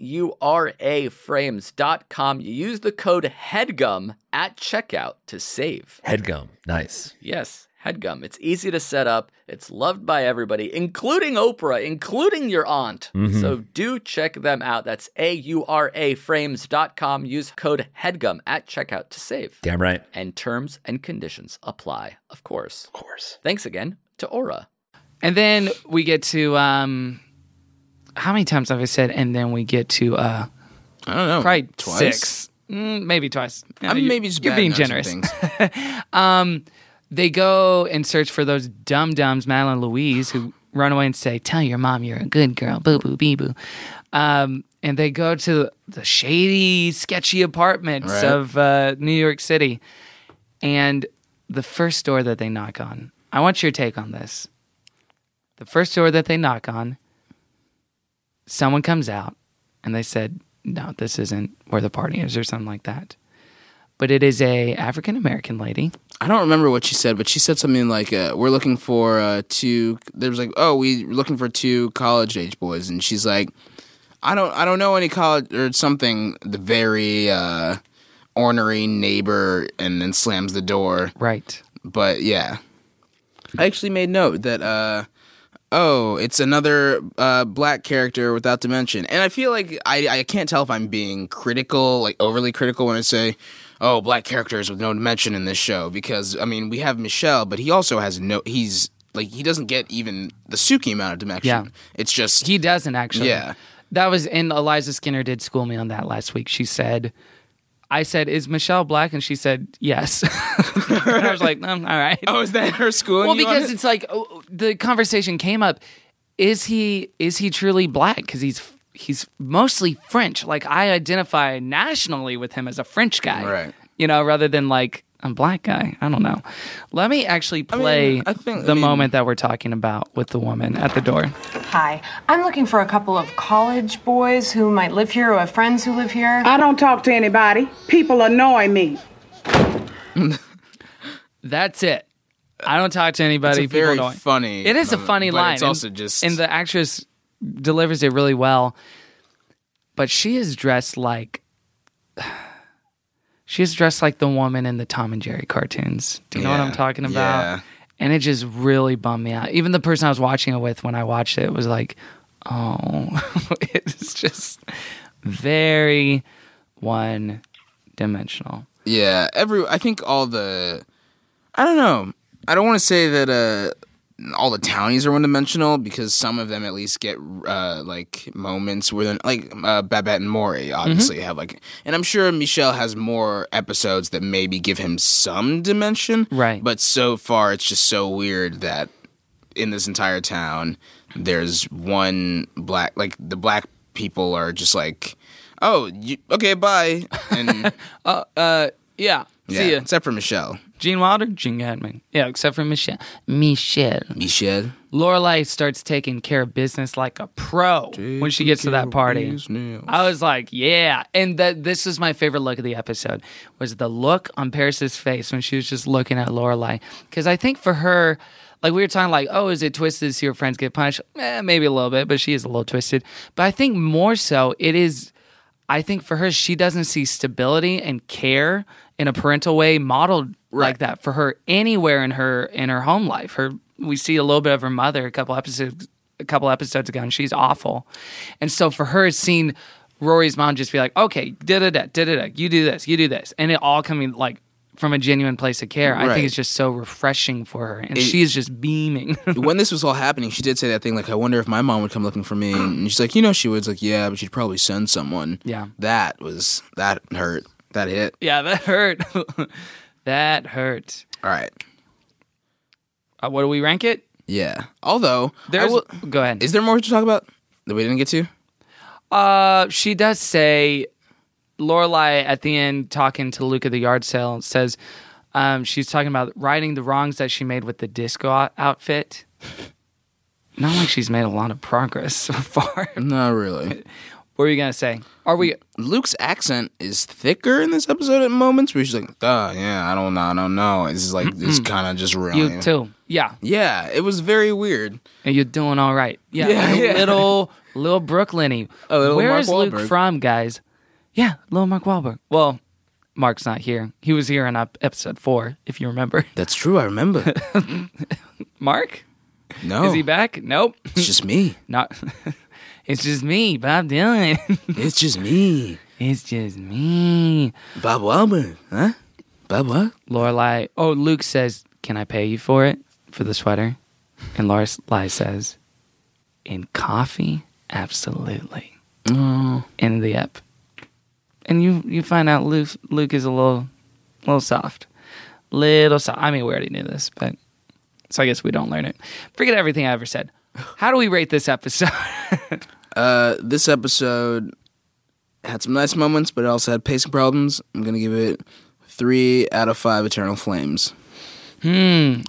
auraframes.com. You use the code HEADGUM at checkout to save. Headgum. Nice. Yes, HEADGUM. It's easy to set up. It's loved by everybody, including Oprah, including your aunt. So do check them out. That's auraframes.com. Use code HEADGUM at checkout to save. Damn right. And terms and conditions apply, of course. Of course. Thanks again to Aura. And then we get to, how many times have I said, and then we get to, I don't know. probably Twice? 6. Maybe twice. I'm maybe just you're bad being at noticing generous. things. They go and search for those dum-dums, Madeline and Louise, who run away and say, tell your mom you're a good girl, boo-boo, bee-boo. And they go to the shady, sketchy apartments of New York City. And the first door that they knock on, I want your take on this. The first door that they knock on, someone comes out and they said, no, this isn't where the party is or something like that. But it is a African-American lady. I don't remember what she said, but she said something like, we're looking for two, there was like, we're looking for 2 college-age boys. And she's like, I don't know any college, or something, the very ornery neighbor, and then slams the door. Right. But yeah. I actually made note that, it's another black character without dimension. And I feel like I can't tell if I'm being critical, like overly critical when I say, black characters with no dimension in this show. Because, I mean, we have Michelle, but he also has he doesn't get even the Suki amount of dimension. Yeah. It's just... He doesn't, actually. Yeah. That was, and Eliza Skinner did school me on that last week. She said, I said, is Michelle black? And she said, yes. And I was like, all right. Oh, is that her schooling? Well, you on because it? it's like, the conversation came up, is he truly black? Because he's mostly French. Like, I identify nationally with him as a French guy. Right. You know, rather than like a black guy. I don't know. Let me actually play the moment that we're talking about with the woman at the door. Hi, I'm looking for a couple of college boys who might live here or have friends who live here. I don't talk to anybody. People annoy me. That's it. I don't talk to anybody. It's a very People annoy. funny. It is a moment, funny but line. It's also just... And the actress delivers it really well. But she is dressed like... She's dressed like the woman in the Tom and Jerry cartoons. Do you know what I'm talking about? Yeah. And it just really bummed me out. Even the person I was watching it with when I watched it was like, oh, it's just very one-dimensional. Yeah, I think all the... I don't know. I don't want to say that all the townies are one-dimensional, because some of them at least get like moments where they're like Babette and Maury obviously have like, and I'm sure Michelle has more episodes that maybe give him some dimension, right? But so far it's just so weird that in this entire town there's one black, like the black people are just like, okay, bye, and yeah, see ya. Except for Michelle. Gene Wilder? Gene Hackman. Yeah, except for Michelle. Lorelai starts taking care of business like a pro when she gets to that party. I was like, yeah. And this is my favorite look of the episode, was the look on Paris's face when she was just looking at Lorelai. Because I think for her, like we were talking like, is it twisted to see her friends get punished? Maybe a little bit, but she is a little twisted. But I think more so it is... I think for her, she doesn't see stability and care in a parental way modeled like that for her anywhere in her home life. We see a little bit of her mother a couple episodes ago, and she's awful. And so for her, seeing Rory's mom just be like, okay, da-da-da, you do this, and it all coming like from a genuine place of care. I think it's just so refreshing for her, and she's just beaming. When this was all happening, she did say that thing like, I wonder if my mom would come looking for me, and she's like, she would. It's like, yeah, but she'd probably send someone. Yeah. That hurt. That hit. Yeah, that hurt. That hurt. All right. What do we rank it? Yeah. Although, go ahead. Is there more to talk about that we didn't get to? She does say, Lorelai at the end talking to Luke at the yard sale says she's talking about righting the wrongs that she made with the disco outfit. Not like she's made a lot of progress so far. Not really. What are you gonna say? Luke's accent is thicker in this episode at moments where she's like, I don't know. It's like it's kind of just real. You too. Yeah. Yeah, it was very weird. And you're doing all right. Yeah. Little Brooklyn-y. Where's Luke from, guys? Yeah, little Mark Wahlberg. Well, Mark's not here. He was here in episode 4, if you remember. That's true, I remember. Mark? No. Is he back? Nope. It's just me. Not. It's just me, Bob Dylan. It's just me. It's just me. Bob Wahlberg, huh? Bob what? Lorelai. Oh, Luke says, "Can I pay you for it? For the sweater?" And Lorelai says, "In coffee, absolutely." Oh. In the ep. And you find out Luke is a little soft. Little soft. I mean, we already knew this, but so I guess we don't learn it. Forget everything I ever said. How do we rate this episode? This episode had some nice moments, but it also had pacing problems. I'm going to give it 3 out of 5 Eternal Flames. I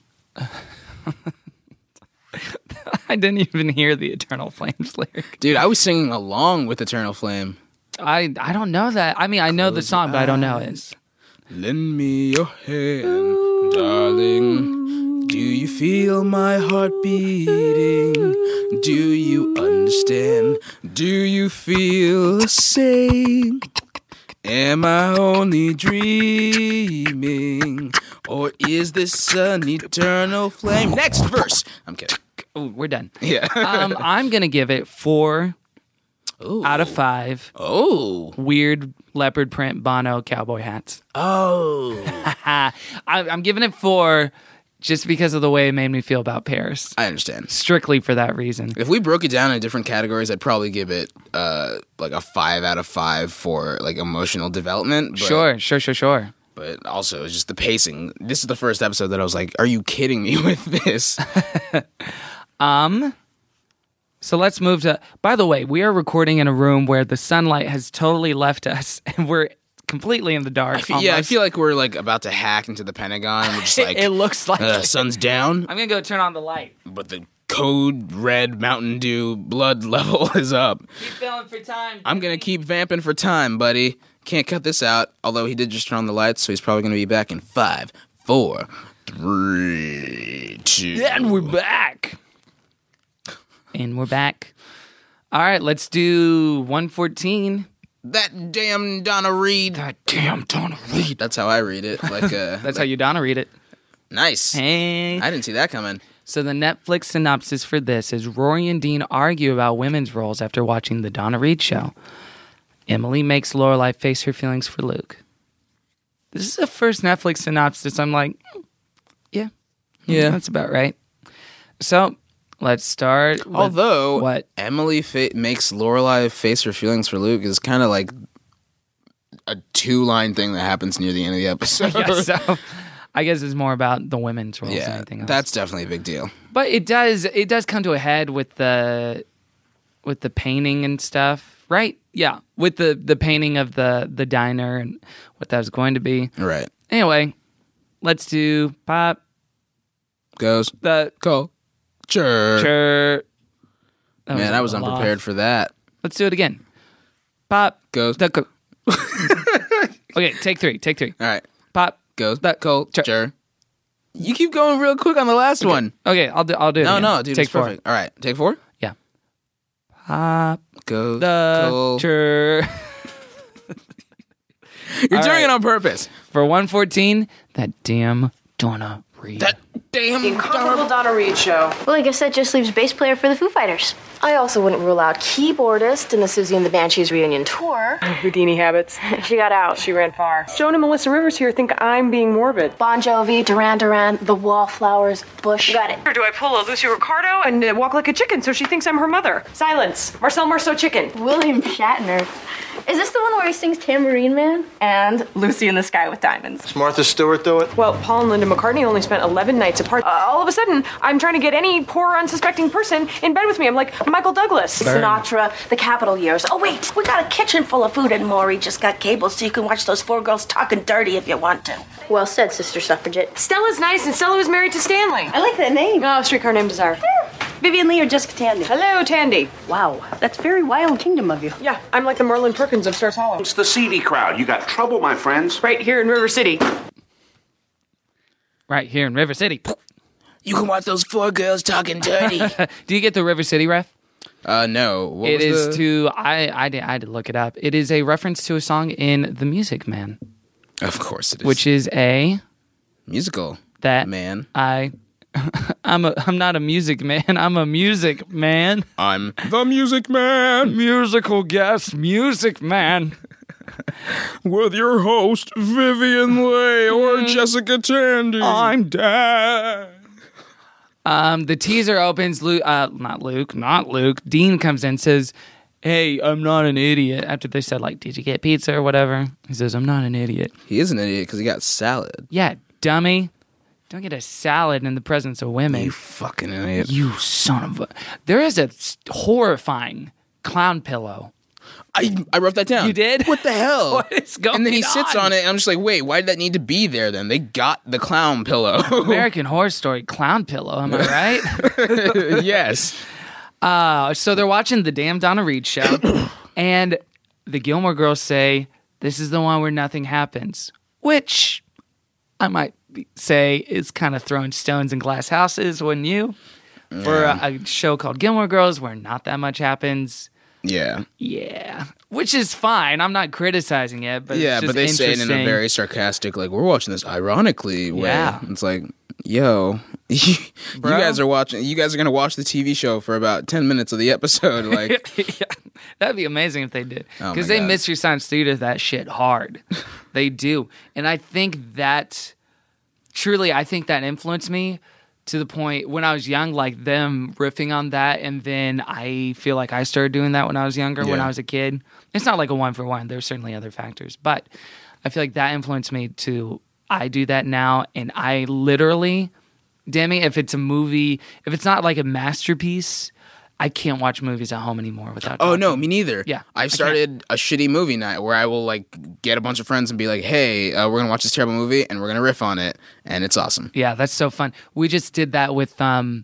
didn't even hear the Eternal Flames lyric. Dude, I was singing along with Eternal Flame. I don't know that. I mean, I know the song, but I don't know it. Lend me your hand, darling. Do you feel my heart beating? Do you understand? Do you feel the same? Am I only dreaming? Or is this an eternal flame? Next verse. I'm kidding. Oh, we're done. Yeah. I'm going to give it 4 out of 5. Oh. Weird leopard print Bono cowboy hats. Oh. I'm giving it 4 just because of the way it made me feel about Paris. I understand. Strictly for that reason. If we broke it down in different categories, I'd probably give it like a 5 out of 5 for like emotional development. But, Sure. But also just the pacing. This is the first episode that I was like, are you kidding me with this? So let's move to, by the way, we are recording in a room where the sunlight has totally left us and we're completely in the dark. I feel like we're like about to hack into the Pentagon. And we're just like, it looks like sun's down. I'm going to go turn on the light. But the code red Mountain Dew blood level is up. Keep feeling for time. I'm going to keep vamping for time, buddy. Can't cut this out. Although he did just turn on the lights, so he's probably going to be back in 5, 4, 3, 2. And we're back. All right, let's do 114. That damn Donna Reed. That's how I read it. Like That's how you Donna read it. Nice. Hey. I didn't see that coming. So the Netflix synopsis for this is Rory and Dean argue about women's roles after watching the Donna Reed show. Emily makes Lorelai face her feelings for Luke. This is the first Netflix synopsis. I'm like, yeah, that's about right. So let's start with Although what Emily makes Lorelai face her feelings for Luke is kind of like a 2-line thing that happens near the end of the episode. So I guess it's more about the women's roles than anything else. That's definitely a big deal. But it does come to a head with the painting and stuff, right? Yeah, with the painting of the diner and what that was going to be. Right. Anyway, let's do pop goes the culture. Man, I was a lot. unprepared for that. Let's do it again. Pop goes the Okay, take 3. All right. Pop goes the culture. You keep going real quick on the last one. Okay, I'll do it again. No, dude, take it's 4. perfect. All right, take 4. Yeah. Pop goes the culture. You're All doing right. it on purpose. For 114, that damn Donna Reed. That damn The incomparable Donna Reed show. Well, I guess that just leaves bass player for the Foo Fighters. I also wouldn't rule out keyboardist in the Susie and the Banshees reunion tour. Houdini habits. She got out. She ran far. Joan and Melissa Rivers here think I'm being morbid. Bon Jovi, Duran Duran, The Wallflowers, Bush. Got it. Or do I pull a Lucy Ricardo and walk like a chicken so she thinks I'm her mother? Silence. Marcel Marceau chicken. William Shatner. Is this the one where he sings Tambourine Man? And Lucy in the Sky with Diamonds. Does Martha Stewart do it? Well, Paul and Linda McCartney only spent 11 nights apart. All of a sudden, I'm trying to get any poor, unsuspecting person in bed with me. I'm like Michael Douglas. Sinatra, The Capitol Years. Oh, wait, we got a kitchen full of food, and Maury just got cable so you can watch those 4 girls talking dirty if you want to. Well said, Sister Suffragette. Stella's nice, and Stella was married to Stanley. I like that name. Oh, Streetcar Named Desire. Vivian Lee or Jessica Tandy? Hello, Tandy. Wow, that's very Wild Kingdom of you. Yeah, I'm like the Merlin Perkins of Stars Hollow. It's the CD crowd. You got trouble, my friends. Right here in River City. Right here in River City. You can watch those 4 girls talking dirty. Do you get the River City ref? No. What It was is to I had to look it up. It is a reference to a song in The Music Man, Of course it is. which is a musical. that Man. I'm not a music man. I'm a music man. I'm the Music Man. Musical guest, music man. With your host, Vivian Leigh or Jessica Tandy. I'm dead. The teaser opens. Not Luke. Dean comes in and says, "Hey, I'm not an idiot." After they said, like, "Did you get pizza or whatever?" He says, "I'm not an idiot." He is an idiot because he got salad. Yeah, dummy. Don't get a salad in the presence of women. You fucking idiot. You son of a... There is a horrifying clown pillow. I wrote that down. You did? What the hell? What is going on? And then he sits on it, and I'm just like, wait, why did that need to be there then? They got the clown pillow. American Horror Story clown pillow, am I right? Yes. So they're watching the damn Donna Reed show, and the Gilmore Girls say, "This is the one where nothing happens," which I might say is kind of throwing stones in glass houses, wouldn't you? Yeah. For a show called Gilmore Girls where not that much happens. Yeah. Yeah. Which is fine. I'm not criticizing it, but yeah, it's just but they say it in a very sarcastic, like, we're watching this ironically way. Yeah. It's like, yo, you guys are watching. You guys are gonna watch the TV show for about 10 minutes of the episode. Like, yeah, that'd be amazing if they did, Oh because my they God. Mystery Science Theater that shit hard. They do, and I think that truly, I think that influenced me to the point when I was young, like them riffing on that, and then I feel like I started doing that when I was younger, when Yeah. I was a kid. It's not like a 1-for-1. There's certainly other factors, but I feel like that influenced me to. I do that now, and I literally, Demi, if it's a movie, if it's not like a masterpiece, I can't watch movies at home anymore without. oh talking. no, me neither. Yeah, I've started a shitty movie night where I will like get a bunch of friends and be like, hey, we're gonna watch this terrible movie and we're gonna riff on it, and it's awesome. Yeah, that's so fun. We just did that with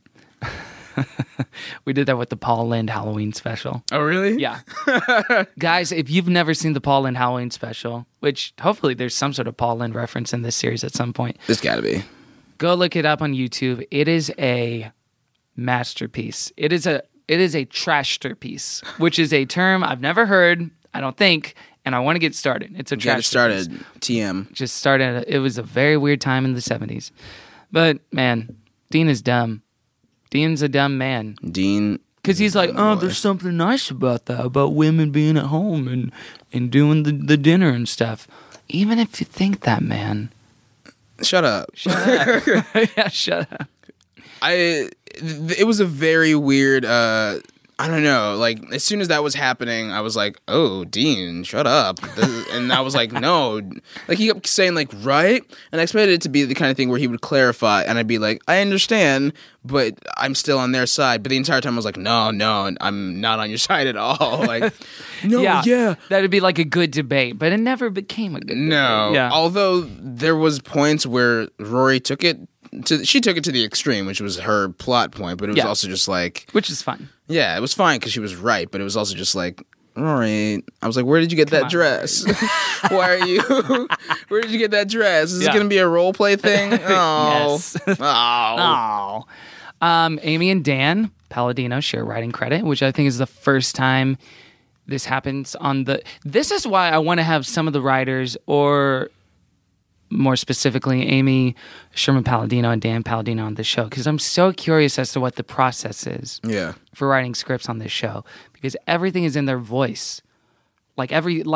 we did that with the Paul Lynde Halloween special. Oh really? Yeah. Guys, if you've never seen the Paul Lynde Halloween special, which hopefully there's some sort of Paul Lynde reference in this series at some point, There's gotta be. go look it up on YouTube. It is a masterpiece. It is a trashterpiece, which is a term I've never heard, I don't think, and I want to get started. It's a Get it trashterpiece. started. TM. Just started. It was a very weird time in the 70s. But man, Dean is dumb. Dean's a dumb man. Dean. Because he's like, oh, there's something nice about that, about women being at home and doing the dinner and stuff. Even if you think that, man. Shut up. Shut up. Yeah, shut up. It was a very weird, I don't know, like, as soon as that was happening, I was like, oh, Dean, shut up. And I was like, no. Like, he kept saying, like, right? And I expected it to be the kind of thing where he would clarify, and I'd be like, I understand, but I'm still on their side. But the entire time I was like, no, I'm not on your side at all. Like, no, yeah. That'd be like a good debate, but it never became a good debate. No. Yeah. Although there was points where Rory took it to the extreme, which was her plot point, but it was also just like... Which is fine. Yeah, it was fine because she was right, but it was also just like, Rory, I was like, where did you get that dress? Why are you... Where did you get that dress? Is this going to be a role play thing? Oh. Yes. Oh. Amy and Dan Palladino share writing credit, which I think is the first time this happens on the... This is why I want to have some of the writers or more specifically Amy Sherman Palladino and Dan Palladino on this show, because I'm so curious as to what the process is for writing scripts on this show, because everything is in their voice. Like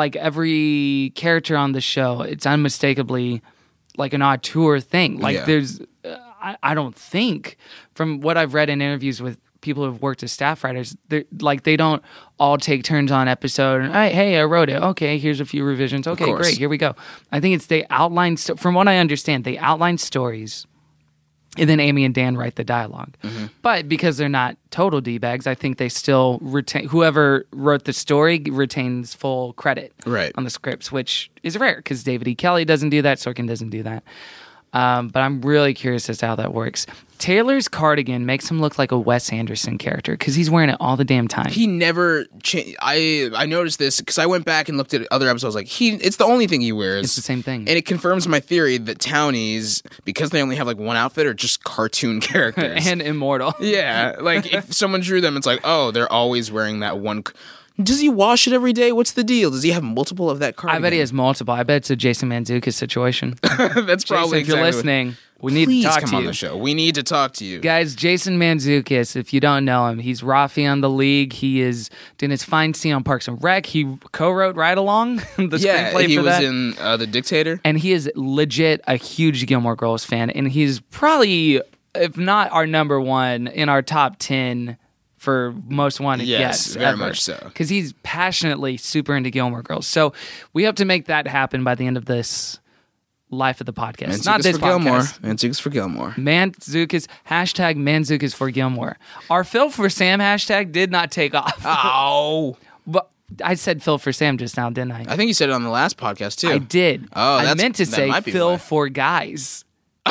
every character on the show, it's unmistakably like an auteur thing. Like there's, I don't think, from what I've read in interviews with people who've worked as staff writers, they don't all take turns on episode. And, hey, I wrote it. Okay, here's a few revisions. Okay, great, here we go. I think it's they outline. From what I understand, they outline stories, and then Amy and Dan write the dialogue. Mm-hmm. But because they're not total D-bags, I think they still retain, whoever wrote the story retains full credit on the scripts, which is rare because David E. Kelley doesn't do that, Sorkin doesn't do that. But I'm really curious as to how that works. Taylor's cardigan makes him look like a Wes Anderson character because he's wearing it all the damn time. He never changed. I noticed this because I went back and looked at other episodes. Like it's the only thing he wears. It's the same thing, and it confirms my theory that townies, because they only have like one outfit, are just cartoon characters and immortal. Yeah, like if someone drew them, it's like, oh, they're always wearing that one. Does he wash it every day? What's the deal? Does he have multiple of that cardigan? I bet he has multiple. I bet it's a Jason Mantzoukas situation. That's probably Jason, if you're listening, we need to talk to you. Please come on the show. We need to talk to you. Guys, Jason Mantzoukas, if you don't know him, he's Rafi on The League. He is Dennis Feinstein on Parks and Rec. He co-wrote Ride Along, the screenplay he for was that. in The Dictator. And he is legit a huge Gilmore Girls fan. And he's probably, if not our number one, in our top 10 for most wanted guests very ever. Much so. Because he's passionately super into Gilmore Girls. So we hope to make that happen by the end of this life of the podcast. Mantzoukas Not this for Gilmore. podcast. Mantzoukas for Gilmore. Mantzoukas, hashtag Mantzoukas for Gilmore. Our Phil for Sam hashtag did not take off. Oh. But I said Phil for Sam just now, didn't I? I think you said it on the last podcast, too. I did. Oh, I meant to say Phil for guys.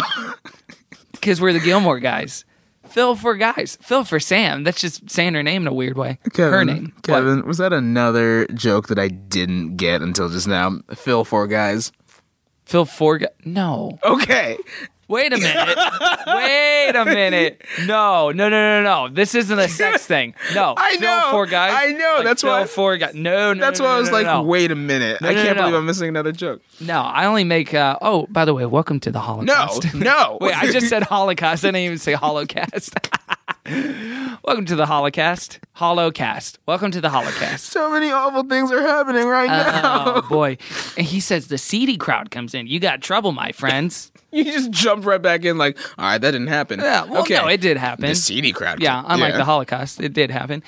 Because we're the Gilmore guys. Phil for guys. Phil for Sam. That's just saying her name in a weird way. Her name. Kevin, was that another joke that I didn't get until just now? Phil for guys. Phil for guys? No. Okay. Wait a minute. Wait a minute. No. This isn't a sex thing. No. I know. Phil for guys. I know. Like that's Phil why. For guys. No. That's why I was like, wait a minute. I can't believe I'm missing another joke. No, I only make. Oh, by the way, welcome to the Holocaust. No. Wait, I just said Holocaust. I didn't even say Holocast. Welcome to the Holocaust. Holocast. Welcome to the Holocaust. So many awful things are happening right now. Oh, boy. And he says the seedy crowd comes in. You got trouble, my friends. You just jumped right back in like, all right, that didn't happen. Yeah, well, okay. no, it did happen. The seedy crowd. Yeah, unlike the Holocaust, it did happen.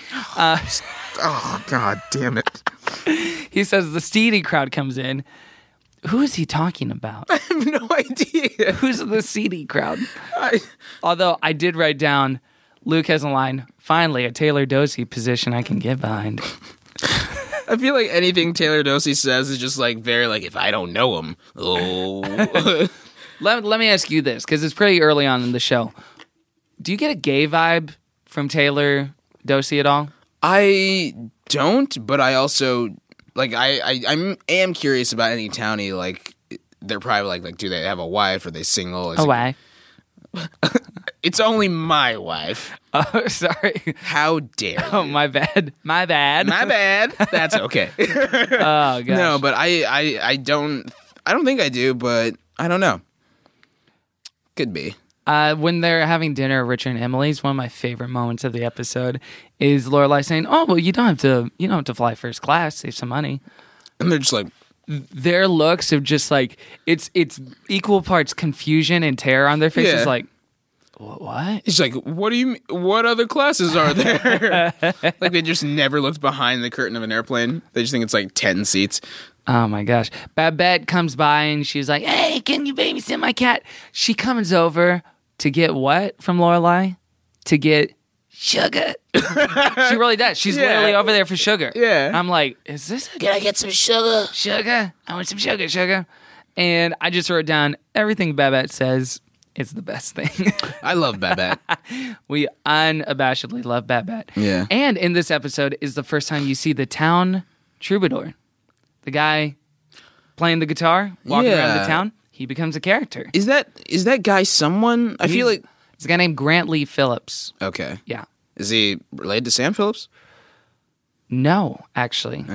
Oh, God damn it. He says the seedy crowd comes in. Who is he talking about? I have no idea. Who's the seedy crowd? Although I did write down, Luke has a line, finally, a Taylor Dosey position I can get behind. I feel like anything Taylor Dosey says is just like very like, if I don't know him. Oh. Let me ask you this, because it's pretty early on in the show. Do you get a gay vibe from Taylor Dosey at all? I don't, but I also, like, I am curious about any townie, like, they're probably like, do they have a wife? Are they single? A wife. It's only my wife. Oh, sorry. How dare you? Oh, my bad. My bad. My bad. That's okay. Oh, gosh. No, but I don't think I do, but I don't know. Could be. When they're having dinner at Richard and Emily's, one of my favorite moments of the episode is Lorelai saying, "Oh, well, you don't have to fly first class, save some money." And they're just like, their looks of just like it's equal parts confusion and terror on their faces. Yeah. Like, what? It's like, what do you mean? What other classes are there? Like they just never looked behind the curtain of an airplane. They just think it's like 10 seats. Oh my gosh. Babette comes by and she's like, "Hey, can you babysit my cat?" She comes over to get what from Lorelai? To get sugar. She really does. She's literally over there for sugar. Yeah. I'm like, is this Can I get some sugar? sugar? I want some sugar. And I just wrote down everything Babette says. It's the best thing. I love Babette. We unabashedly love Babette. Yeah. And in this episode is the first time you see the town troubadour. The guy playing the guitar, walking around the town. He becomes a character. Is that guy someone? I feel like it's a guy named Grant Lee Phillips. Okay. Yeah. Is he related to Sam Phillips? No, actually. Okay.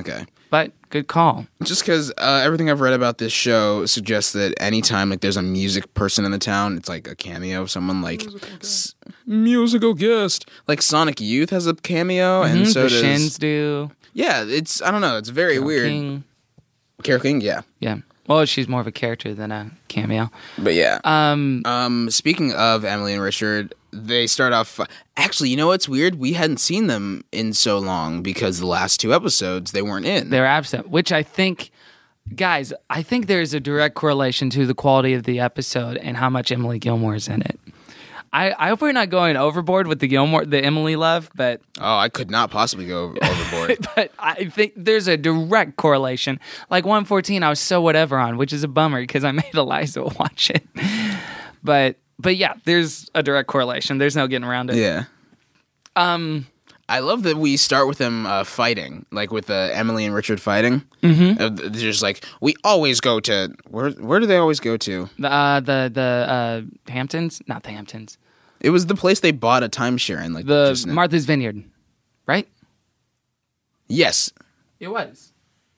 but good call. Just because everything I've read about this show suggests that anytime like there's a music person in the town, it's like a cameo of someone like musical guest. Like Sonic Youth has a cameo, and so the does Shins do. Yeah, it's I don't know. It's very weird. Carole King, yeah. Yeah. Well, she's more of a character than a cameo. But yeah. Speaking of Emily and Richard, they start off... Actually, you know what's weird? We hadn't seen them in so long because the last 2 episodes, they weren't in. They were absent, which I think... Guys, I think there's a direct correlation to the quality of the episode and how much Emily Gilmore is in it. I hope we're not going overboard with the Emily love, but... Oh, I could not possibly go overboard. But I think there's a direct correlation. Like 114, I was so whatever on, which is a bummer because I made Eliza watch it. But yeah, there's a direct correlation. There's no getting around it. Yeah. I love that we start with them fighting, like with Emily and Richard fighting. Mm-hmm. They're just like, we always go to... Where do they always go to? The Hamptons? Not the Hamptons. It was the place they bought a timeshare in. Like Martha's Vineyard, right? Yes. It was.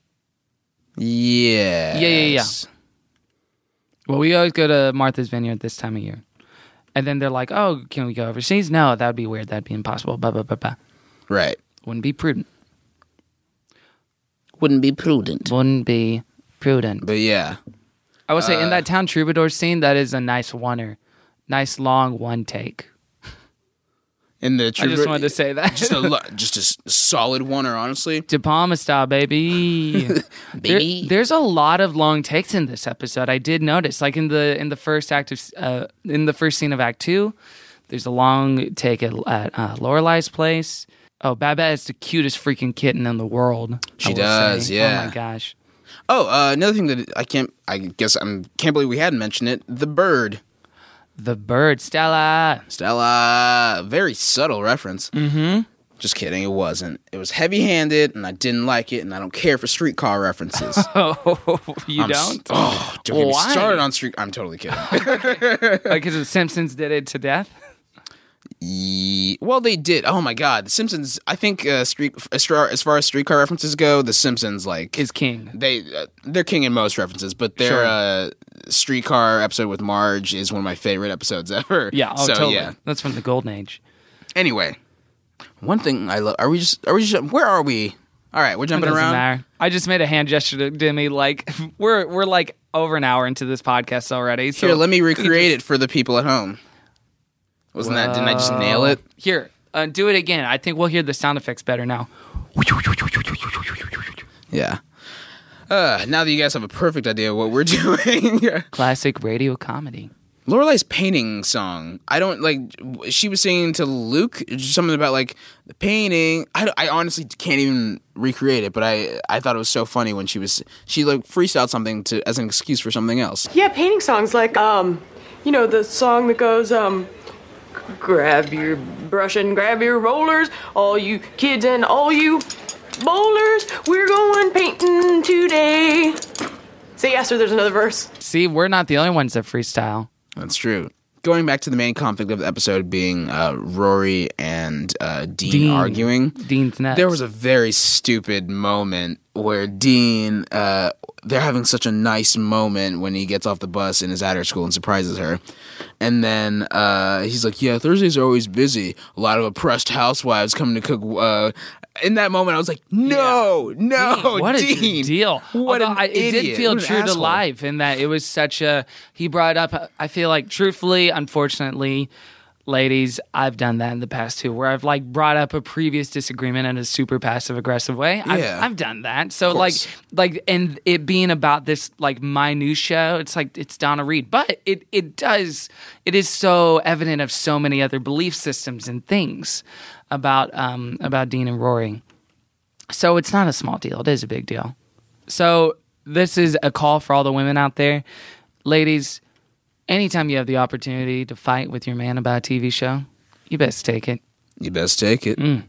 Yeah. Yeah. Well, we always go to Martha's Vineyard this time of year. And then they're like, oh, can we go overseas? No, that would be weird. That'd be impossible. Blah, blah, blah, blah. Right. Wouldn't be prudent. Wouldn't be prudent. But yeah. I would say in that Town Troubadour scene, that is a nice oneer. Nice long one take. In the I just wanted to say that. just a solid oneer, honestly. De Palma style, baby. There's a lot of long takes in this episode. I did notice, like in the first act of in the first scene of Act 2, there's a long take at Lorelai's place. Oh, Babette is the cutest freaking kitten in the world. She does, yeah. Oh my gosh. Oh, another thing that I can't believe we hadn't mentioned it. The bird. The bird, Stella. Very subtle reference. Mm-hmm. Just kidding, it wasn't. It was heavy-handed, and I didn't like it, and I don't care for streetcar references. Oh, you don't? Don't get me started on street. I'm totally kidding. Because The Simpsons did it to death? Well, they did. Oh my God, The Simpsons. I think as far as streetcar references go, The Simpsons is king. They're king in most references, but their streetcar episode with Marge is one of my favorite episodes ever. Yeah, totally. Yeah. That's from the golden age. Anyway, one thing I love. Are we just? Where are we? All right, we're jumping around. Matter. I just made a hand gesture to Demi. Like we're like over an hour into this podcast already. So here, let me recreate it for the people at home. Didn't I just nail it? Here, do it again. I think we'll hear the sound effects better now. Yeah. Now that you guys have a perfect idea of what we're doing. Classic radio comedy. Lorelai's painting song. I don't she was singing to Luke something about the painting. I honestly can't even recreate it, but I thought it was so funny when she freestyled something as an excuse for something else. Yeah, painting songs like the song that goes grab your brush and grab your rollers, all you kids and all you bowlers, we're going painting today. Say yes, or there's another verse. See, we're not the only ones that freestyle. That's true. Going back to the main conflict of the episode being Rory and Dean arguing. Dean's nuts. There was a very stupid moment where Dean, they're having such a nice moment when he gets off the bus and is at her school and surprises her. And then he's like, yeah, Thursdays are always busy. A lot of oppressed housewives coming to cook. In that moment, I was like, no, Dean, what a good deal. What an idiot. It did feel true to life in that it was he brought up, I feel like, truthfully, unfortunately, ladies, I've done that in the past too, where I've brought up a previous disagreement in a super passive aggressive way. I've done that. So and it being about this minutia, it's Donna Reed, but it is so evident of so many other belief systems and things about Dean and Rory. So it's not a small deal. It is a big deal. So this is a call for all the women out there. Ladies, anytime you have the opportunity to fight with your man about a TV show, you best take it. You best take it. You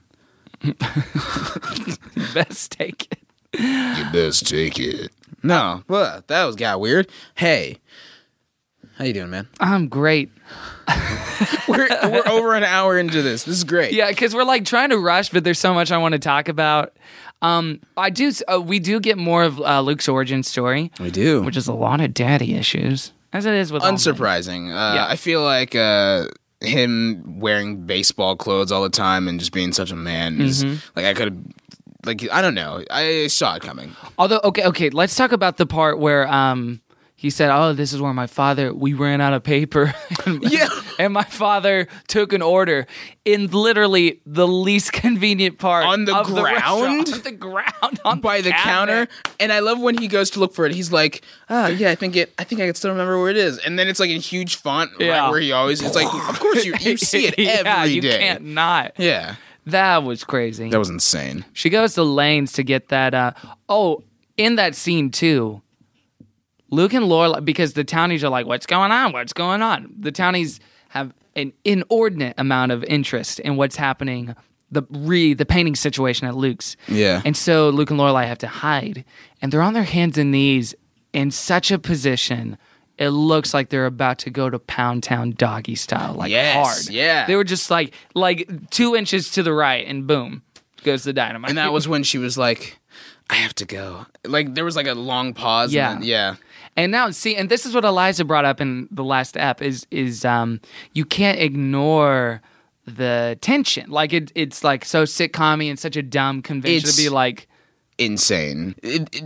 best take it. You best take it. No, well, that got weird. Hey, How you doing, man? I'm great. We're over an hour into this. This is great. Yeah, because we're like trying to rush, but there's so much I want to talk about. We do get more of Luke's origin story. We do, which is a lot of daddy issues, as it is with unsurprising. I feel like him wearing baseball clothes all the time and just being such a man is like I could have. Like, I don't know. I saw it coming. Although, okay, let's talk about the part where he said, "Oh, this is where we ran out of paper." And my father took an order in literally the least convenient part on the ground, by the counter. And I love when he goes to look for it. He's like, "Oh, yeah, I think I can still remember where it is." And then it's like in huge font, right where he always. It's like, of course you see it every day. You can't not. Yeah. That was crazy. That was insane. She goes to Lane's to get that. In that scene too, Luke and Lorelai, because the townies are like, "What's going on? What's going on?" The townies have an inordinate amount of interest in what's happening. The painting situation at Luke's. Yeah. And so Luke and Lorelai have to hide, and they're on their hands and knees in such a position. It looks like they're about to go to Pound Town doggy style, like hard. Yeah. They were just like 2 inches to the right, and boom, goes the dynamite. And that was when she was like, "I have to go." Like there was like a long pause. Yeah. And then, And now, see, and this is what Eliza brought up in the last ep is you can't ignore the tension. Like it's like so sitcom-y and such a dumb convention to be like. Insane.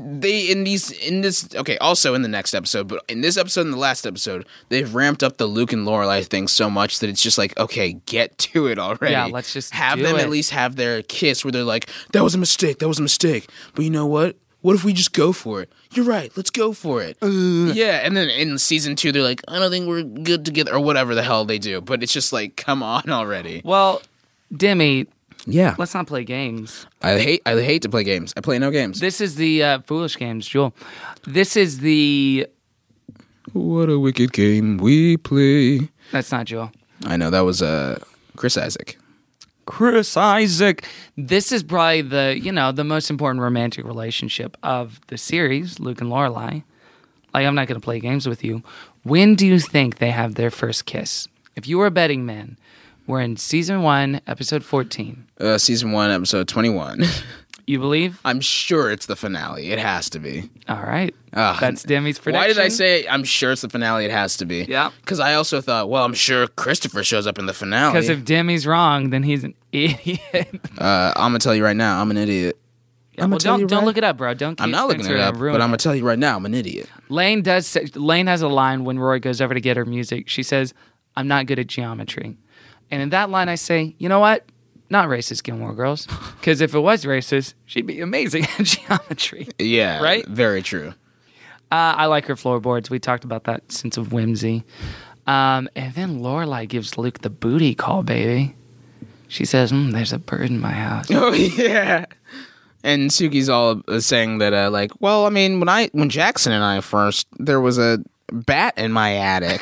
Also in the next episode, but in this episode and the last episode, they've ramped up the Luke and Lorelai thing so much that it's just like, okay, get to it already. Yeah, let's just have them at least have their kiss where they're like, that was a mistake. But you know what? What if we just go for it? You're right. Let's go for it. Yeah, and then in season 2, they're like, I don't think we're good together, or whatever the hell they do. But it's just like, come on already. Well, Demi. Yeah. Let's not play games. I hate to play games. I play no games. This is the foolish games, Joel. This is the... What a wicked game we play. That's not Joel. I know, that was Chris Isaac. Chris Isaac. This is probably the most important romantic relationship of the series, Luke and Lorelai. Like, I'm not going to play games with you. When do you think they have their first kiss? If you were a betting man... We're in season 1, episode 14. Season 1, episode 21. You believe? I'm sure it's the finale. It has to be. All right. That's Demi's prediction. Why did I say I'm sure it's the finale? It has to be. Yeah. Because I also thought, well, I'm sure Christopher shows up in the finale. Because if Demi's wrong, then he's an idiot. I'm going to tell you right now, I'm an idiot. Yeah, don't look it up, bro. Don't. I'm not looking it up, but I'm going to tell you right now, I'm an idiot. Lane has a line when Rory goes over to get her music. She says, "I'm not good at geometry." And in that line, I say, you know what? Not racist, Gilmore Girls. Because if it was racist, she'd be amazing at geometry. Yeah. Right? Very true. I like her floorboards. We talked about that sense of whimsy. And then Lorelai gives Luke the booty call, baby. She says, there's a bird in my house. Oh, yeah. And Suki's all saying that, when Jackson and I first, there was a bat in my attic.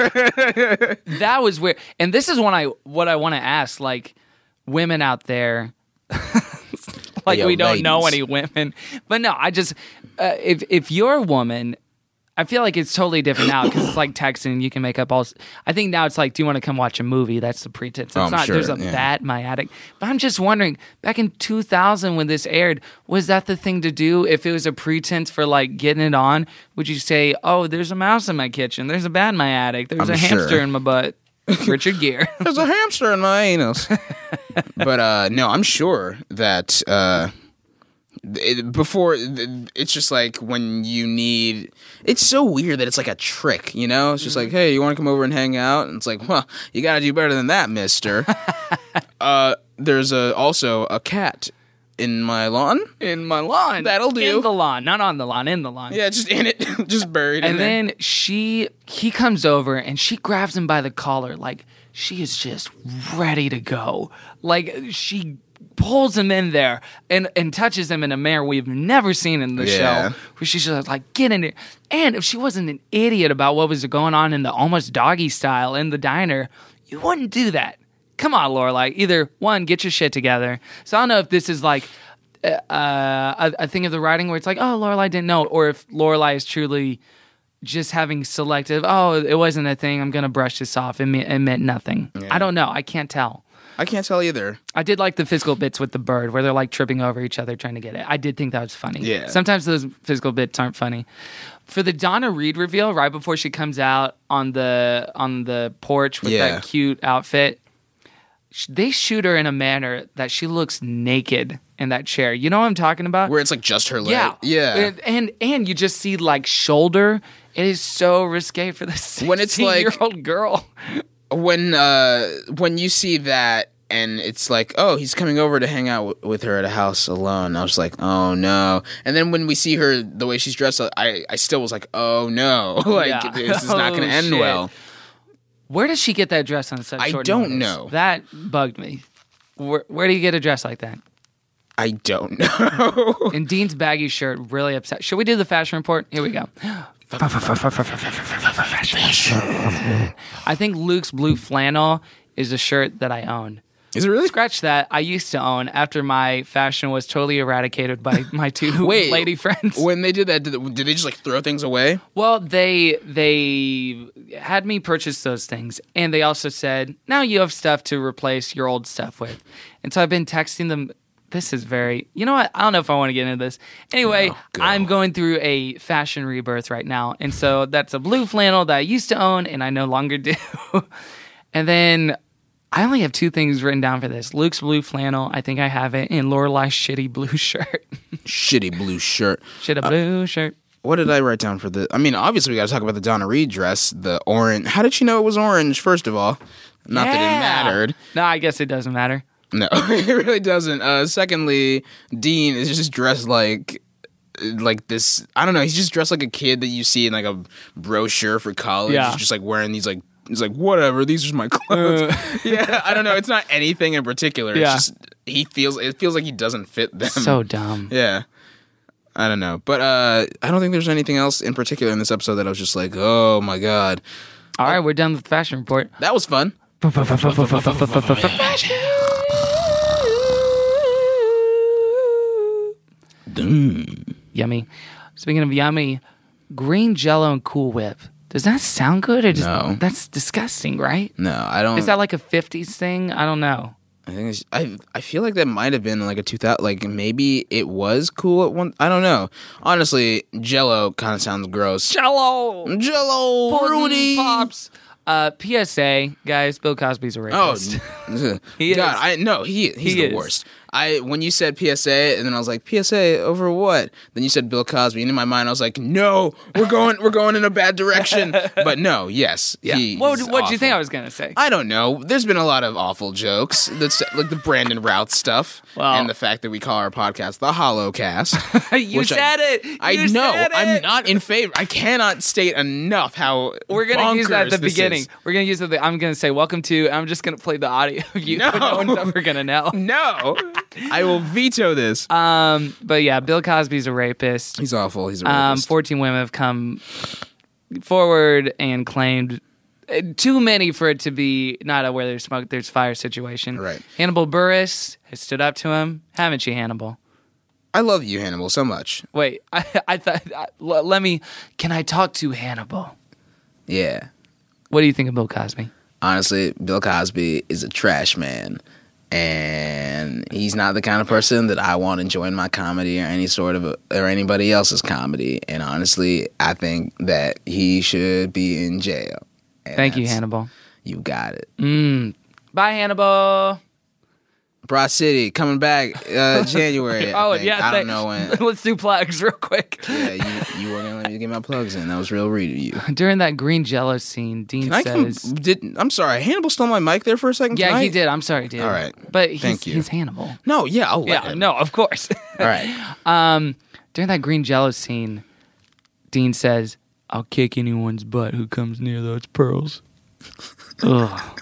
That was weird. And this is what I want to ask, like, women out there, like, we don't know any women, but no, I just if you're a woman, I feel like it's totally different now because it's like texting. You can make up all. I think now it's like, do you want to come watch a movie? That's the pretense. It's not. Sure, there's a bat in my attic. But I'm just wondering, back in 2000 when this aired, was that the thing to do? If it was a pretense for like getting it on, would you say, "Oh, there's a mouse in my kitchen. There's a bat in my attic. There's a hamster in my butt." Richard Gere. There's a hamster in my anus. But no, I'm sure that. It's just like when you need. It's so weird that it's like a trick, you know? It's just like, hey, you want to come over and hang out? And it's like, well, you got to do better than that, mister. There's also a cat in my lawn. In my lawn. That'll do. In the lawn. Not on the lawn, in the lawn. Yeah, just in it. Just buried in there. And then he comes over and she grabs him by the collar. Like, she is just ready to go. Like, she pulls him in there and touches him in a manner we've never seen in the show, where she's just like, get in there. And if she wasn't an idiot about what was going on in the almost doggy style in the diner, you wouldn't do that. Come on, Lorelai. Either one, get your shit together. So I don't know if this is like a thing of the writing where it's like, oh, Lorelai didn't know, or if Lorelai is truly just having selective, it wasn't a thing, I'm going to brush this off. It meant nothing. Yeah. I don't know. I can't tell. I can't tell either. I did like the physical bits with the bird where they're like tripping over each other trying to get it. I did think that was funny. Yeah. Sometimes those physical bits aren't funny. For the Donna Reed reveal, right before she comes out on the porch with that cute outfit, they shoot her in a manner that she looks naked in that chair. You know what I'm talking about? Where it's like just her leg. Yeah. And you just see like shoulder. It is so risque for this 16-year-old girl. When you see that and it's like, oh, he's coming over to hang out with her at a house alone. I was like, oh no. And then when we see her the way she's dressed, I still was like, oh no, this is not going to end well. Where does she get that dress on such short notice? I don't know. That bugged me. Where do you get a dress like that? I don't know. And Dean's baggy shirt really upset. Should we do the fashion report? Here we go. I think Luke's blue flannel is a shirt that I own. Is it really? Scratch that. I used to own after my fashion was totally eradicated by my two lady friends. When they did that, did they just like throw things away? Well, they had me purchase those things, and they also said, now you have stuff to replace your old stuff with. And so I've been texting them. This is you know what? I don't know if I want to get into this. Anyway, I'm going through a fashion rebirth right now. And so that's a blue flannel that I used to own and I no longer do. And then I only have two things written down for this. Luke's blue flannel, I think I have it, and Lorelai's shitty blue shirt. Shitty blue shirt. Shitty blue shirt. What did I write down for the... I mean, obviously we got to talk about the Donna Reed dress, the orange. How did she know it was orange, first of all? Not that it mattered. No, I guess it doesn't matter. No, it really doesn't. Secondly, Dean is just dressed like this. I don't know. He's just dressed like a kid that you see in like a brochure for college. Yeah. He's just like wearing these like. He's like, whatever. These are my clothes. Yeah, I don't know. It's not anything in particular. It's just it feels like he doesn't fit them. So dumb. Yeah. I don't know, but I don't think there's anything else in particular in this episode that I was just like, oh my god. All right, we're done with the fashion report. That was fun. Yummy. Speaking of yummy, green Jell-O and Cool Whip. Does that sound good? Or no. That's disgusting, right? No, I don't. Is that like a 50s thing? I don't know. I think I feel like that might have been like a 2000. Like maybe it was cool at one. I don't know. Honestly, Jell-O kind of sounds gross. Jell-O, Rudy Pops. PSA, guys. Bill Cosby's a rapist. Oh, he God, is. He's the worst. When you said PSA, and then I was like, PSA over what? Then you said Bill Cosby, and in my mind I was like, no, we're going in a bad direction. But no, yes, yeah. What did you think I was gonna say? I don't know. There's been a lot of awful jokes. That's like the Brandon Routh stuff, and the fact that we call our podcast the Hollowcast. You said it. I know. I'm not in favor. I cannot state enough how we're gonna use that at the beginning. We're gonna use it. I'm gonna say welcome to. I'm just gonna play the audio of you. No, no one's ever gonna know. No. I will veto this. But yeah, Bill Cosby's a rapist. He's awful. He's a rapist. 14 women have come forward and claimed too many for it to be not a where there's smoke, there's fire situation. Right. Hannibal Buress has stood up to him. Haven't you, Hannibal? I love you, Hannibal, so much. Wait, I thought, can I talk to Hannibal? Yeah. What do you think of Bill Cosby? Honestly, Bill Cosby is a trash man. And he's not the kind of person that I want to join my comedy or or anybody else's comedy. And honestly, I think that he should be in jail. And thank you, Hannibal. You got it. Bye, Hannibal. Broad City coming back January. I don't know when. Let's do plugs real quick. Yeah, you were gonna let me get my plugs in. That was real rude of you. During that green Jell-O scene, Dean says, I'm sorry, Hannibal stole my mic there for a second. Yeah, tonight? He did. I'm sorry, dude. All right, but thank you. He's Hannibal. No, yeah, I'll let him. No, of course. All right. During that green Jell-O scene, Dean says, "I'll kick anyone's butt who comes near those pearls." Ugh.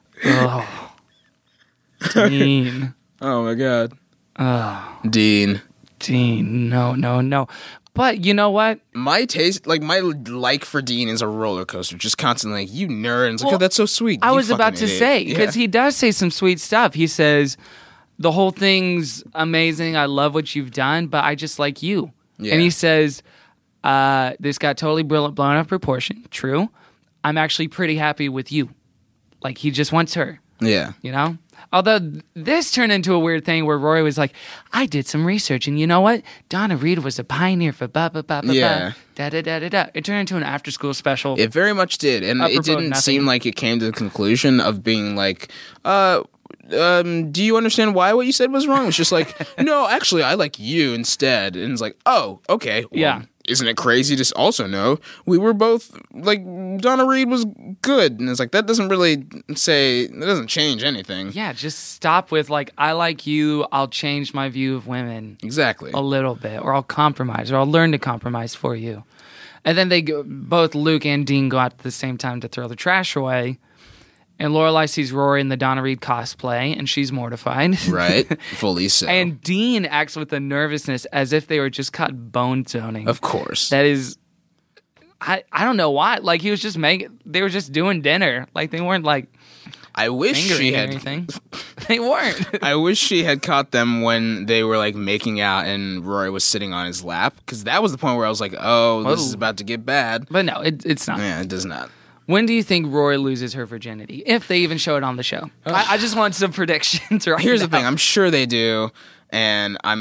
Dean. Oh my God. Dean, no. But you know what? My taste, my like for Dean is a roller coaster. Just constantly like, you nerd. And it's like, oh, that's so sweet. I was about to say, because he does say some sweet stuff. He says, the whole thing's amazing. I love what you've done, but I just like you. Yeah. And he says, This got totally blown out of proportion. True. I'm actually pretty happy with you. Like, he just wants her. Yeah. You know? Although this turned into a weird thing where Rory was like, I did some research, and you know what? Donna Reed was a pioneer for da da da da da. It turned into an after-school special. It very much did, and it didn't seem like it came to the conclusion of being like, do you understand why what you said was wrong? It's just like, no, actually, I like you instead. And it's like, oh, okay. Well, yeah. Isn't it crazy to also know we were both, like, Donna Reed was good? And it's like, that doesn't really say, that doesn't change anything. Yeah, just stop with, like, I like you, I'll change my view of women. Exactly. A little bit, or I'll compromise, or I'll learn to compromise for you. And then both Luke and Dean go out at the same time to throw the trash away. And Lorelai sees Rory in the Donna Reed cosplay, and she's mortified. Right, fully so. And Dean acts with a nervousness as if they were just caught bone zoning. Of course. That is, I don't know why. Like, he was just they were just doing dinner. Like, they weren't, like, I wish she had anything. They weren't. I wish she had caught them when they were, like, making out and Rory was sitting on his lap, because that was the point where I was like, oh, this is about to get bad. But no, it's not. Yeah, it does not. When do you think Rory loses her virginity? If they even show it on the show. I just want some predictions right Here's now. the thing. I'm sure they do. And I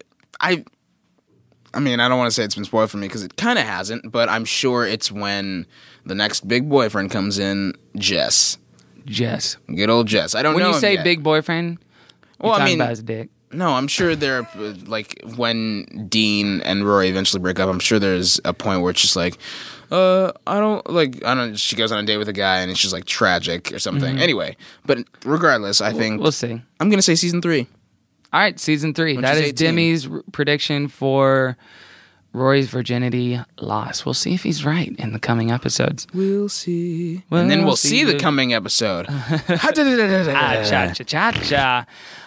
mean, I don't want to say it's been spoiled for me because it kind of hasn't. But I'm sure it's when the next big boyfriend comes in, Jess. Good old Jess. I don't know when you say yet. Big boyfriend, you're talking about his dick. No, I'm sure there, like, when Dean and Rory eventually break up, I'm sure there's a point where it's just like, she goes on a date with a guy and it's just, like, tragic or something. Mm-hmm. Anyway, but regardless, I think... We'll see. I'm going to say season 3. All right, season 3. That is Demi's prediction for Rory's virginity loss. We'll see if he's right in the coming episodes. We'll see. And then we'll see the coming episode. Cha-cha-cha-cha.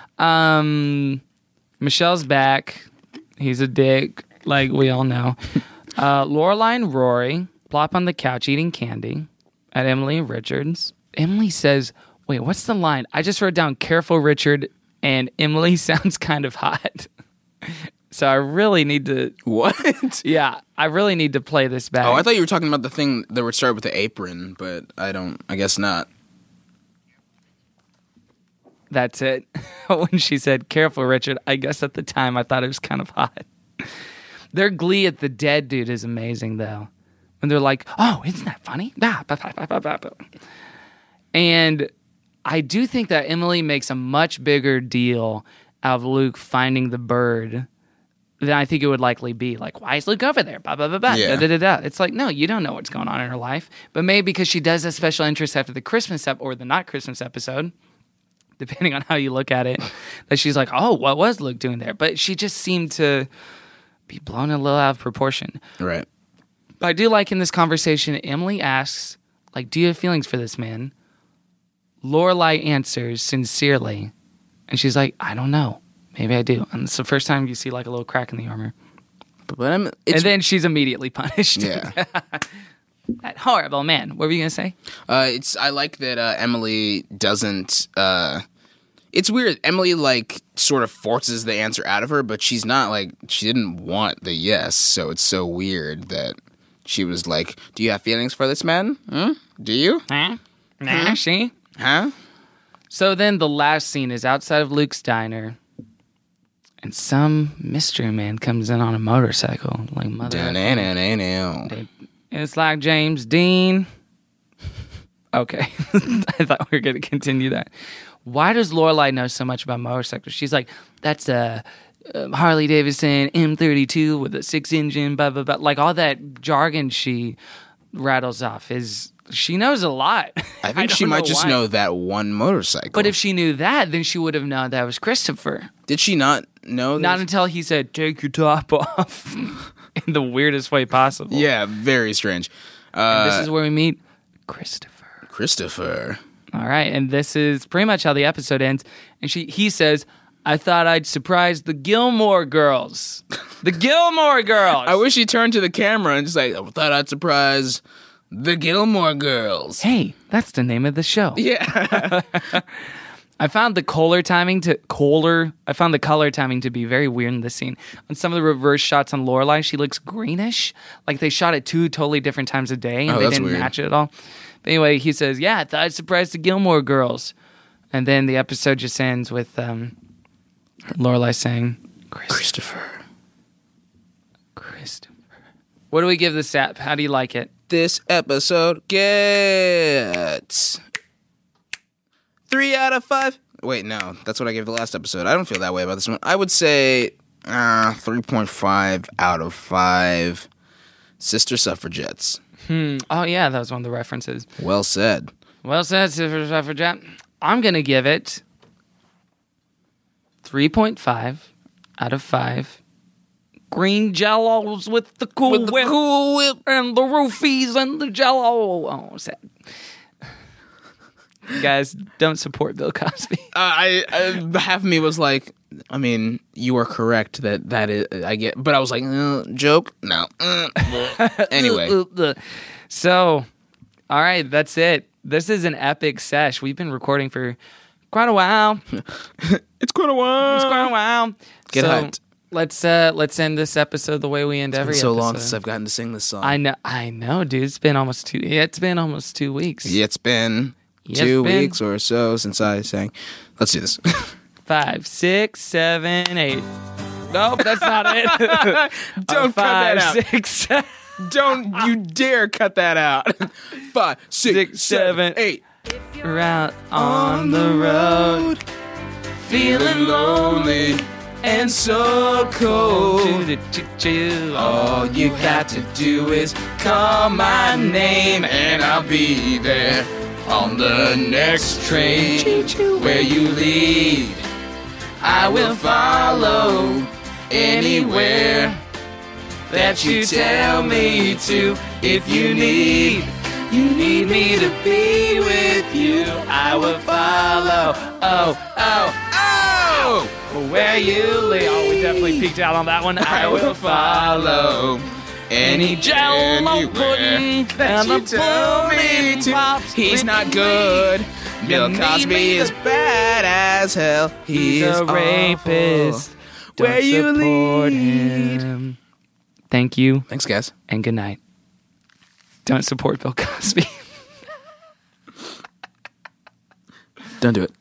Michelle's back. He's a dick, like we all know. Lorelai and Rory plop on the couch eating candy at Emily and Richard's. Emily says, wait, what's the line? I just wrote down, careful, Richard, and Emily sounds kind of hot. So I really need to... What? Yeah, I really need to play this back. Oh, I thought you were talking about the thing that would start with the apron, but I guess not. That's it. When she said, careful, Richard, I guess at the time I thought it was kind of hot. Their glee at the dead dude is amazing, though. When they're like, oh, isn't that funny? And I do think that Emily makes a much bigger deal out of Luke finding the bird than I think it would likely be. Like, why is Luke over there? Yeah. It's like, no, you don't know what's going on in her life. But maybe because she does have special interest after the Christmas or the not Christmas episode, depending on how you look at it, that she's like, oh, what was Luke doing there? But she just seemed to be blown a little out of proportion. Right. But I do like in this conversation, Emily asks, like, do you have feelings for this man? Lorelai answers sincerely, and she's like, I don't know. Maybe I do. And it's the first time you see, like, a little crack in the armor. And then she's immediately punished. Yeah. That horrible man. What were you going to say? I like that Emily doesn't... it's weird. Emily, like, sort of forces the answer out of her, but she's not, like... She didn't want the yes, so it's so weird that she was like, do you have feelings for this man? Do you? Nah, she? Huh? So then the last scene is outside of Luke's diner, and some mystery man comes in on a motorcycle. Like, mother... It's like James Dean. Okay. I thought we were going to continue that. Why does Lorelai know so much about motorcycles? She's like, that's a Harley Davidson M32 with a 6-engine, blah, blah, blah. Like, all that jargon she rattles off is... She knows a lot. I think she might just know that one motorcycle. But if she knew that, then she would have known that was Christopher. Did she not know that? Not until he said, take your top off. In the weirdest way possible. Yeah, very strange. And this is where we meet Christopher. All right, and this is pretty much how the episode ends. And he says, I thought I'd surprise the Gilmore Girls. The Gilmore Girls! I wish he turned to the camera and just like, I thought I'd surprise the Gilmore Girls. Hey, that's the name of the show. Yeah. I found the color timing to be very weird in this scene. On some of the reverse shots on Lorelai, she looks greenish. Like they shot at 2 totally different times of day and they didn't match it at all. But anyway, he says, yeah, I thought I'd surprise the Gilmore Girls. And then the episode just ends with Lorelai saying, Christopher. What do we give this app? How do you like it? This episode gets 3 out of 5. Wait, no. That's what I gave the last episode. I don't feel that way about this one. I would say 3.5 out of 5 Sister Suffragettes. Oh, yeah. That was one of the references. Well said. Well said, Sister Suffragette. I'm going to give it 3.5 out of 5 green jellos with the Cool Whip and the roofies and the jello. Oh, sad. Guys, don't support Bill Cosby. Half of me was like, I mean, you are correct that is, I get, but I was like, joke? No. Anyway. So, all right, that's it. This is an epic sesh. We've been recording for quite a while. It's quite a while. Get hyped. Let's end this episode the way we end every episode. It's been so long since I've gotten to sing this song. I know, dude. It's been almost 2 weeks. Yeah, it's been 2 weeks or so since I sang. Let's do this. 5, 6, 7, 8. Nope, that's not it. Don't cut that out. 6, 7. Don't you dare cut that out. 5, 6, 7, 8. We're out on the road, feeling lonely and so cold. All you got to do is call my name and I'll be there on the next train where you lead. I will follow anywhere that you tell me to. If you need me to be with you, I will follow. Where you lead. Oh, we definitely peaked out on that one. I will follow any jello pudding that you tell me to. He's not good. Bill Cosby is bad as hell. He's a rapist. Where you lead him. Thank you. Thanks, guys. And good night. Don't support Bill Cosby. Don't do it.